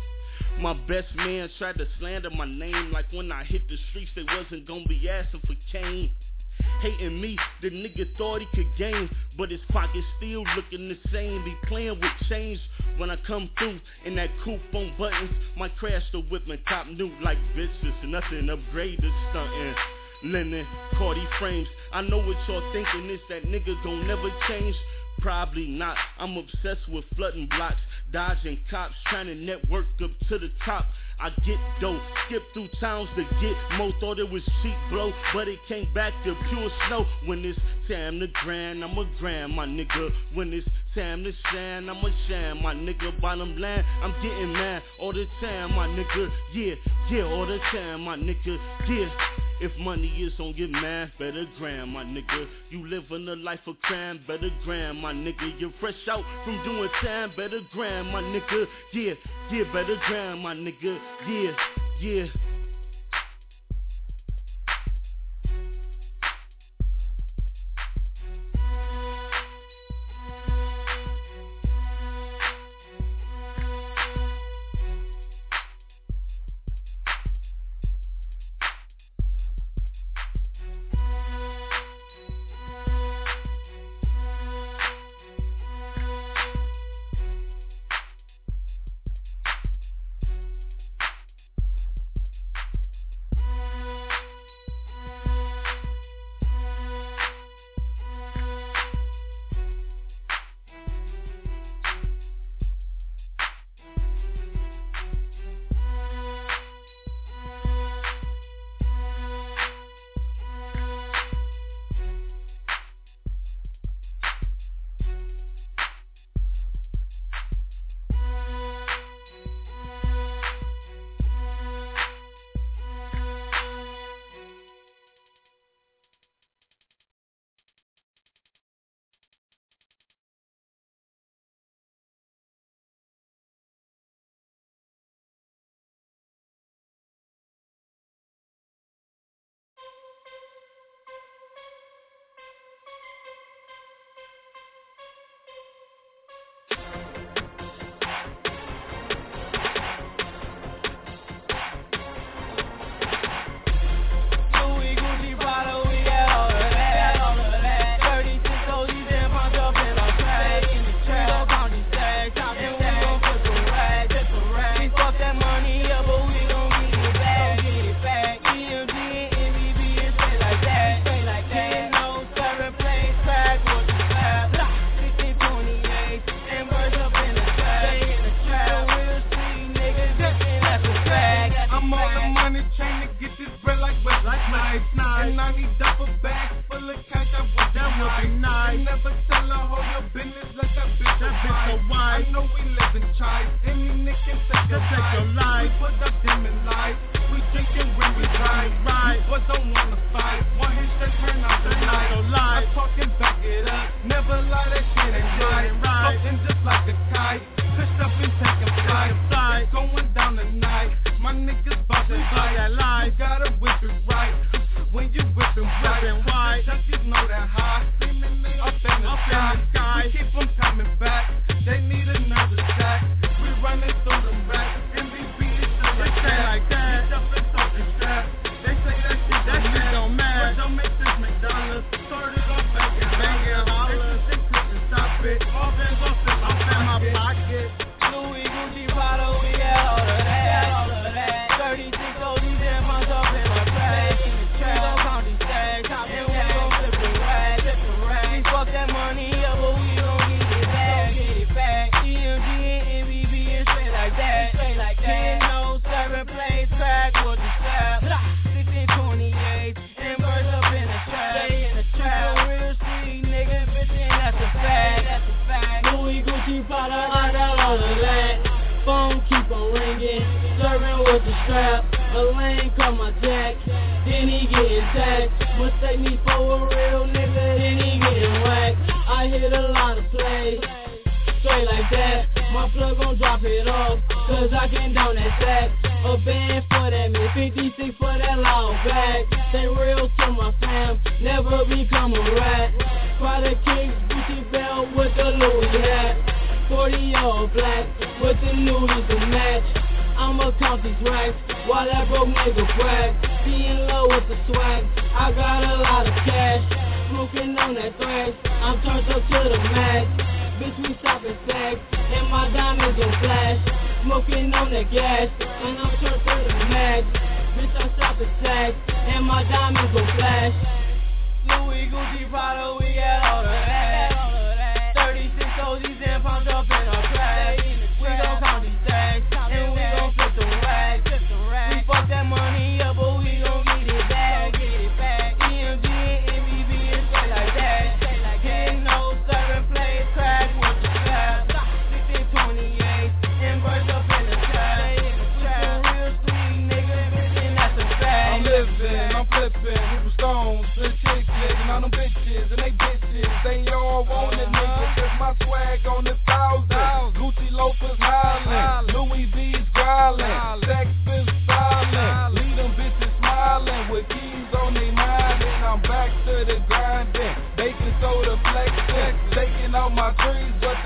My best man tried to slander my name, like when I hit the streets, they wasn't gonna be asking for cane. Hating me, the nigga thought he could gain, but his pockets still looking the same. Be playing with change when I come through in that coupe on buttons. Might crash the whip and cop new like bitches. Nothing upgrade to stuntin'. Linen, Cardi frames. I know what y'all thinking is that nigga gon' never change. Probably not. I'm obsessed with flooding blocks, dodging cops, trying to network up to the top. I get dope, skip through towns to get more. Thought it was cheap blow, but it came back to pure snow. When it's time to grind, I'ma grind, my nigga. When it's time to shine, I'm a shine, my nigga, bottom line, I'm getting mad all the time, my nigga, yeah, all the time, my nigga, yeah. If money is on your mind, better grind, my nigga. You living a life of crime, better grind, my nigga. You're fresh out from doing time, better grind, my nigga. Yeah, better grind, my nigga. Yeah.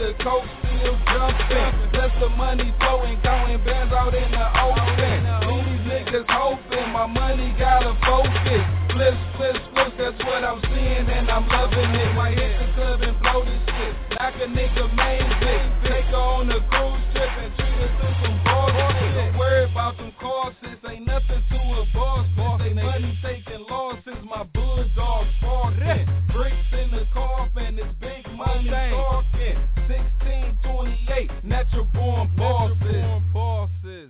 the coast still jumping. Plus the money flowing, going bands out in the open. These niggas hoping my money gotta focus. Flips, flips, flips, that's what I'm seeing and I'm loving it. Might hit the club and blow this shit. Knock a nigga main bitch. Take her on a cruise trip and treat her to some bullshit. Don't worry about them courses, ain't nothing to a boss. They money taking losses, my bulldogs barking. Bricks in the coffin, it's big money talking. 1628, natural born bosses.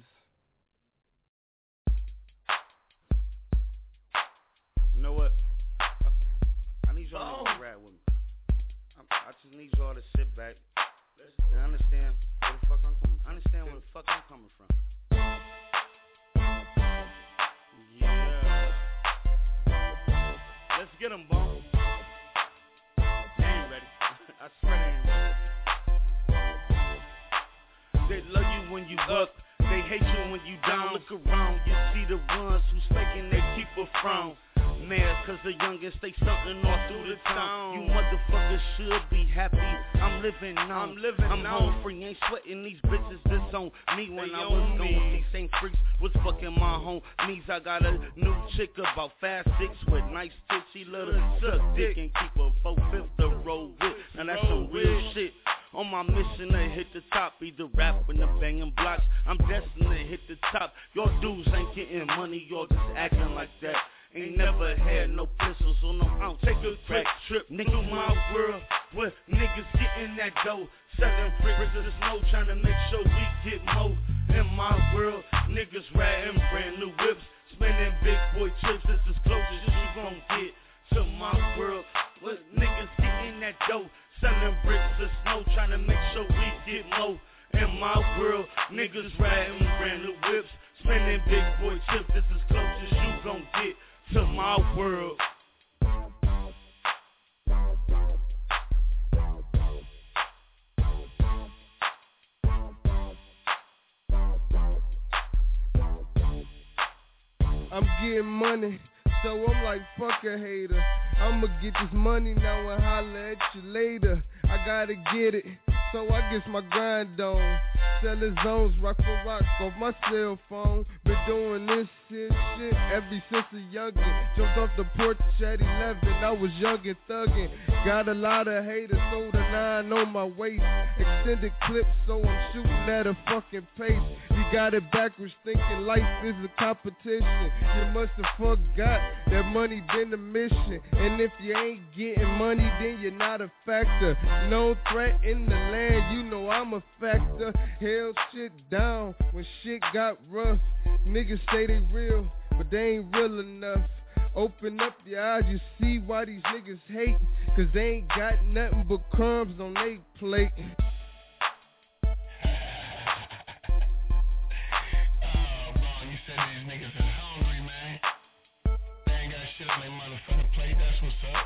You know what? I need y'all to rap with me. I just need y'all to sit back and understand where the fuck I'm coming from. Understand where the fuck I'm coming from. Yeah. Let's get them, Bone. They ain't ready. I swear they ain't ready. They love you when you up. They hate you when you down. Look around, you see the ones who's faking, they keep a frown. Mad cause the youngins stay stuntin' all through the town. You motherfuckers should be happy. I'm living now. I'm home free, ain't sweating these bitches. This on me when I was gone. These same freaks was fucking my homies. I got a new chick about 5'6" with nice tits. She love to suck dick and keep a 4/5 to roll with. Now that's some real shit. On my mission to hit the top, either rapping or banging blocks. I'm destined to hit the top. Y'all dudes ain't getting money, y'all just acting like that. Ain't never had no pistols on no ounce. Take a quick trip, nigga, through my world where niggas getting that dough. Selling bricks of the snow, trying to make sure we get more. In my world, niggas riding brand new whips, spending big boy trips. This is closest as you gon' get to my world where niggas getting that dough. Selling bricks of snow, trying to make sure we get more. In my world, niggas riding brand new whips, spending big boy trips. This is closest you gon' get to my world. I'm getting money, so I'm like, fuck a hater. I'ma get this money now and holler at you later. I gotta get it, so I guess my grind on. Selling zones, rock for rock, off my cell phone. Been doing this shit ever since a youngin'. Jumped off the porch at 11, I was young and thuggin'. Got a lot of haters, sold a 9 on my waist. Extended clips, so I'm shooting at a fucking pace. You got it backwards, thinking life is a competition. You must have forgot that money been the mission. And if you ain't getting money, then you're not a factor. No threat in the land, you know I'm a factor. Held shit down when shit got rough. Niggas say they real, but they ain't real enough. Open up your eyes, you see why these niggas hate. Cause they ain't got nothing but crumbs on they plate. You said these niggas is hungry, man. They ain't got shit on their motherfucking plate, that's what's up.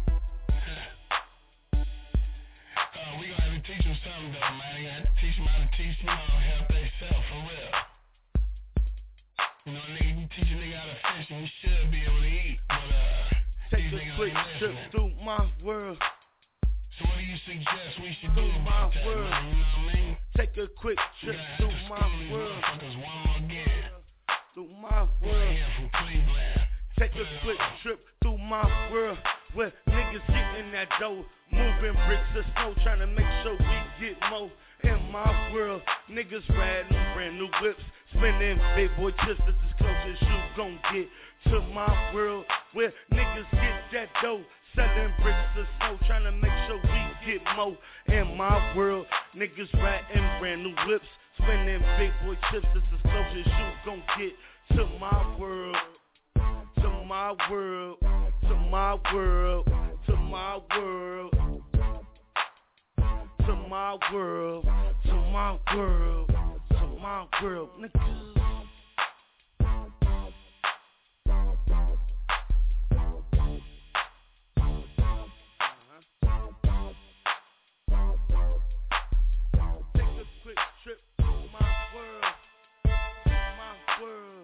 We gonna have to teach them something though, man. You have to teach them how to teach them how to help themselves, for real. You know, nigga, you teach a nigga how to fish and you should be able to eat. But, take a quick trip through my world. So what do you suggest we should do about that, man? You know what I mean? Take a quick trip through my world. One more again. Through my world. Take a quick trip through my world where niggas getting that dough, moving bricks of snow, trying to make sure we get more. In my world, niggas riding brand new whips, spending big boy trips. This is close as you gon' get to my world where niggas get that dough, selling bricks of snow, trying to make sure we get more. In my world, niggas riding brand new whips, spending big boy trips. This is close as you gon' get to my world. To my world, to my world, to my world, to my world, to my world, to my world, niggas. Take a quick trip to my world, to my world.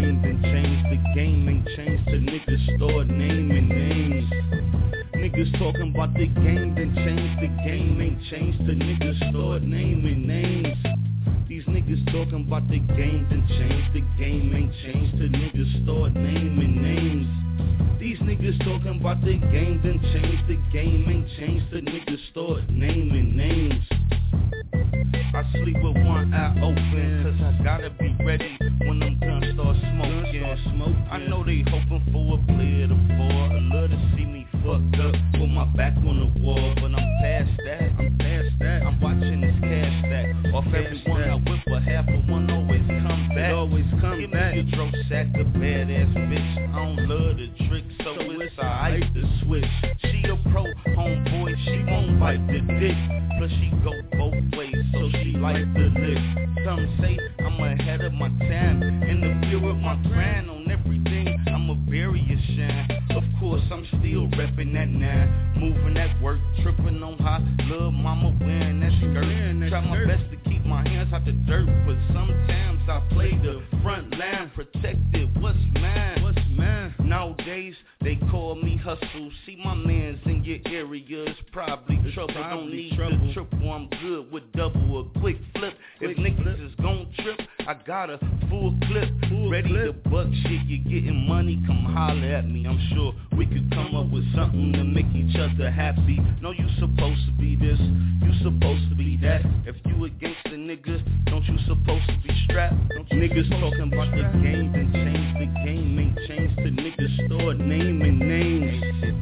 game, then change the game. Ain't changed the niggas start naming names. Niggas talking about the game, then change the game. Ain't changed the niggas start naming names. These niggas talking about the game, then change the game. Ain't changed the niggas start naming names. These niggas talking about the game, then change the game. Ain't changed the niggas start naming names. I sleep with one eye open, cause I gotta be ready when them guns start smoking. I know they hoping for a player to fall, or love to see me fucked up with my back on the wall. But I'm past that, I'm watching this cash stack. Off everyone I whip, but half of one always come back. Give me your dro sack, a badass bitch. I don't love the trick, so it's alright to switch. She a pro homeboy, she won't bite the dick, but she go both ways, so she like the lick. Some say I'm ahead of my time, in the field with my grind on everything. I'm a barrier shine. Of course I'm still reppin' that 9, moving that work, tripping on how little mama wearing that skirt. Try my best to keep my hands out the dirt, but sometimes I play the front line, protected. What's mine? Nowadays they call me hustle. See my mans in your area, it's probably trouble. Don't need the triple, I'm good with double, a quick flip. If niggas is gon' trip, I got a full clip, ready to buck shit. You getting money, come holler at me. I'm sure we could come up with something to make each other happy. No, you supposed to be this, you supposed to be that. If you against the nigga, don't you supposed to be strapped? Niggas talking about the game, then change the game. Ain't changed the niggas start naming names.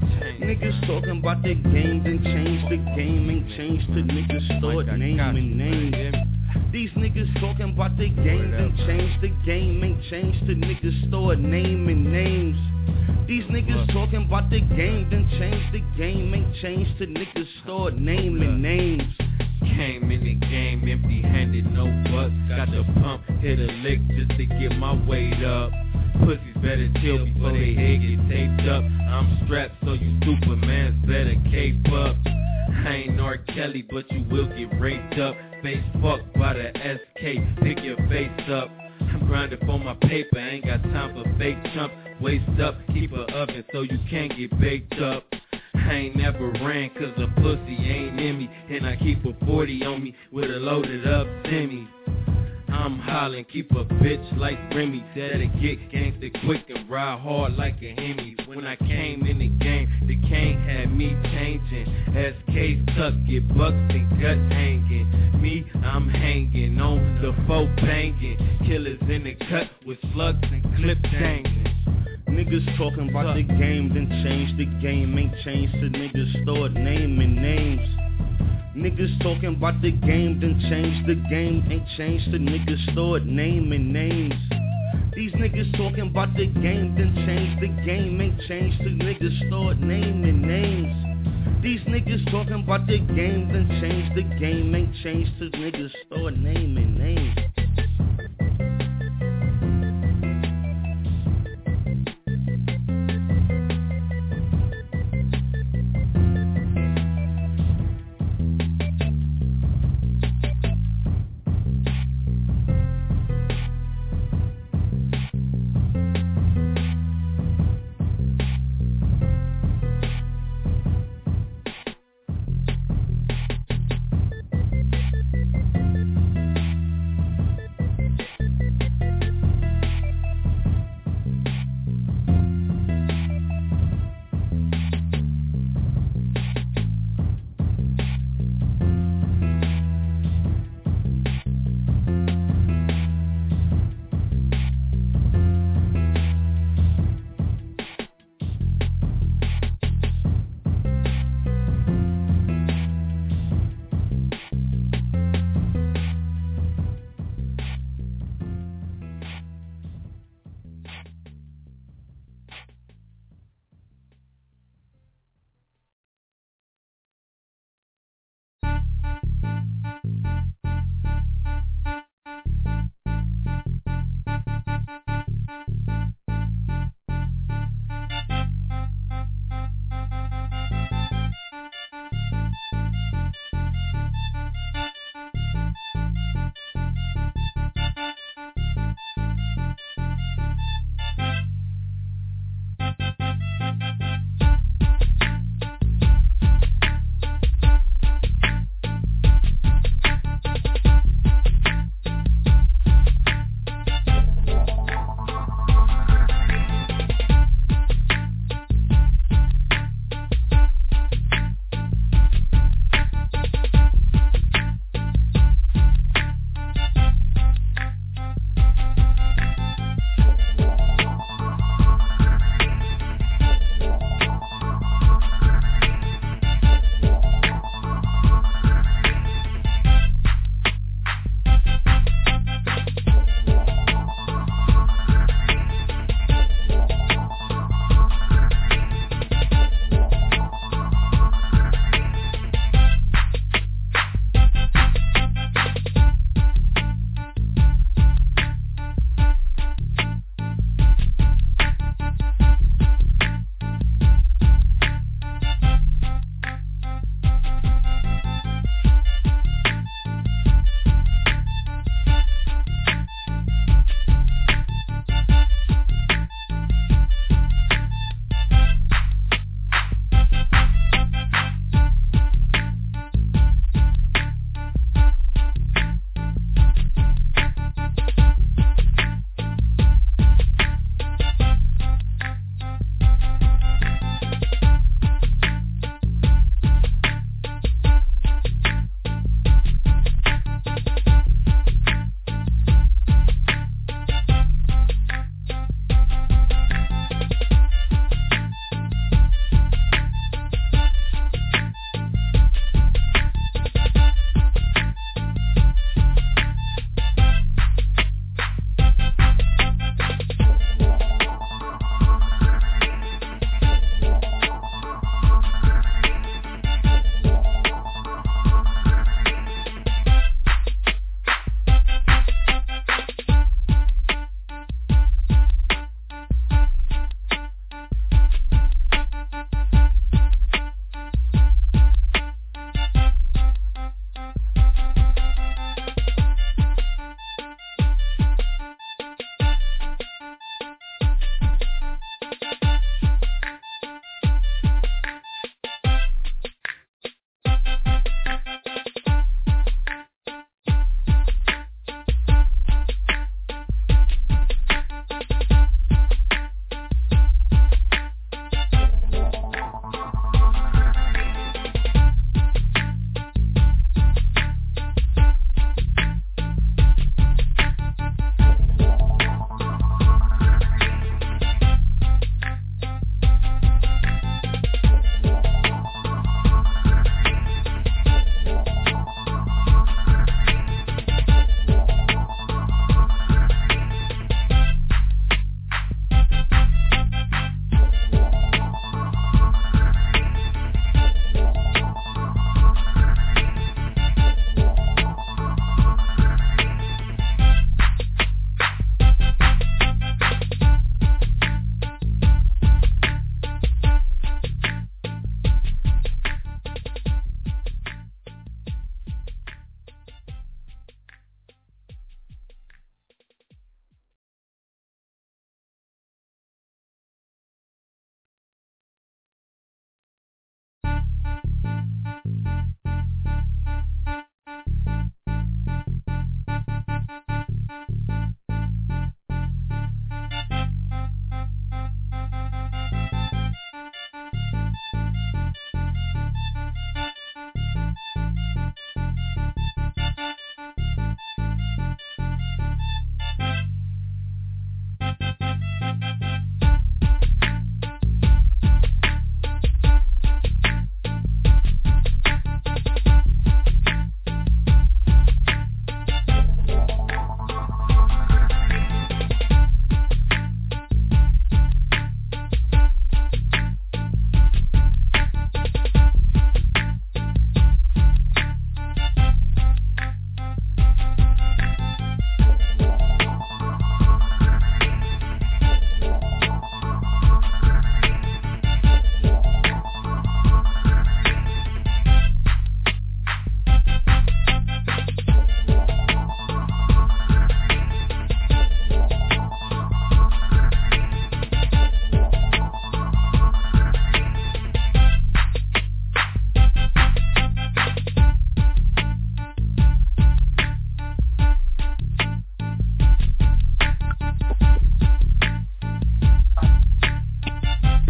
Niggas talking about the game, then change the game. Ain't changed the niggas start naming names. These niggas talking about the game, then change the game. Ain't changed the niggas start naming names. These niggas talking about the game, then change the game. Ain't changed the niggas start naming names. Came in the game empty-handed, no bucks. Got the pump, hit a lick just to get my weight up. Pussies better chill before they head get taped up. I'm strapped, so you Supermans better cape up. I ain't R. Kelly, but you will get raped up. Face fucked by the SK, pick your face up. I'm grinding for my paper, ain't got time for fake chumps. Waist up, keep a oven so you can't get baked up. I ain't never ran cause the pussy ain't in me, and I keep a 40 on me with a loaded up semi. I'm hollering, keep a bitch like Remy, that'll get gangsta quick and ride hard like a Hemi. When I came in the game, the cane had me changing. SK tuck, get bucks and gut hanging. Me, I'm hanging on the foe banging. Killers in the cut with slugs and clip dangling. Niggas talking about the game, then change the game. Ain't changed the niggas start naming names. Niggas talking about the game, then change the game. Ain't changed the niggas start naming names. These niggas talking about the game, then change the game. Ain't changed the niggas start naming names. These niggas talking about the game, then change the game. Ain't changed the niggas start naming names.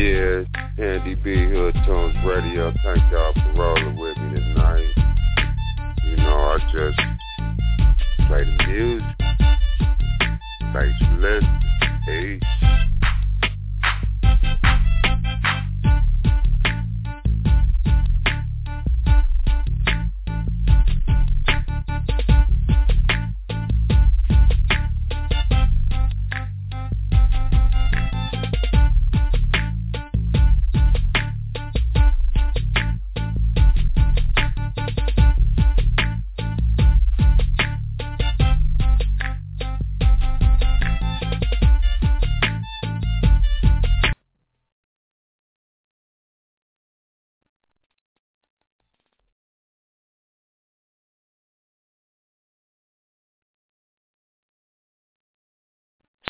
Yeah, Andy B, Hood Tones Radio. Thank y'all for rolling with me tonight. You know, I just play the music. Thanks for listening. Peace.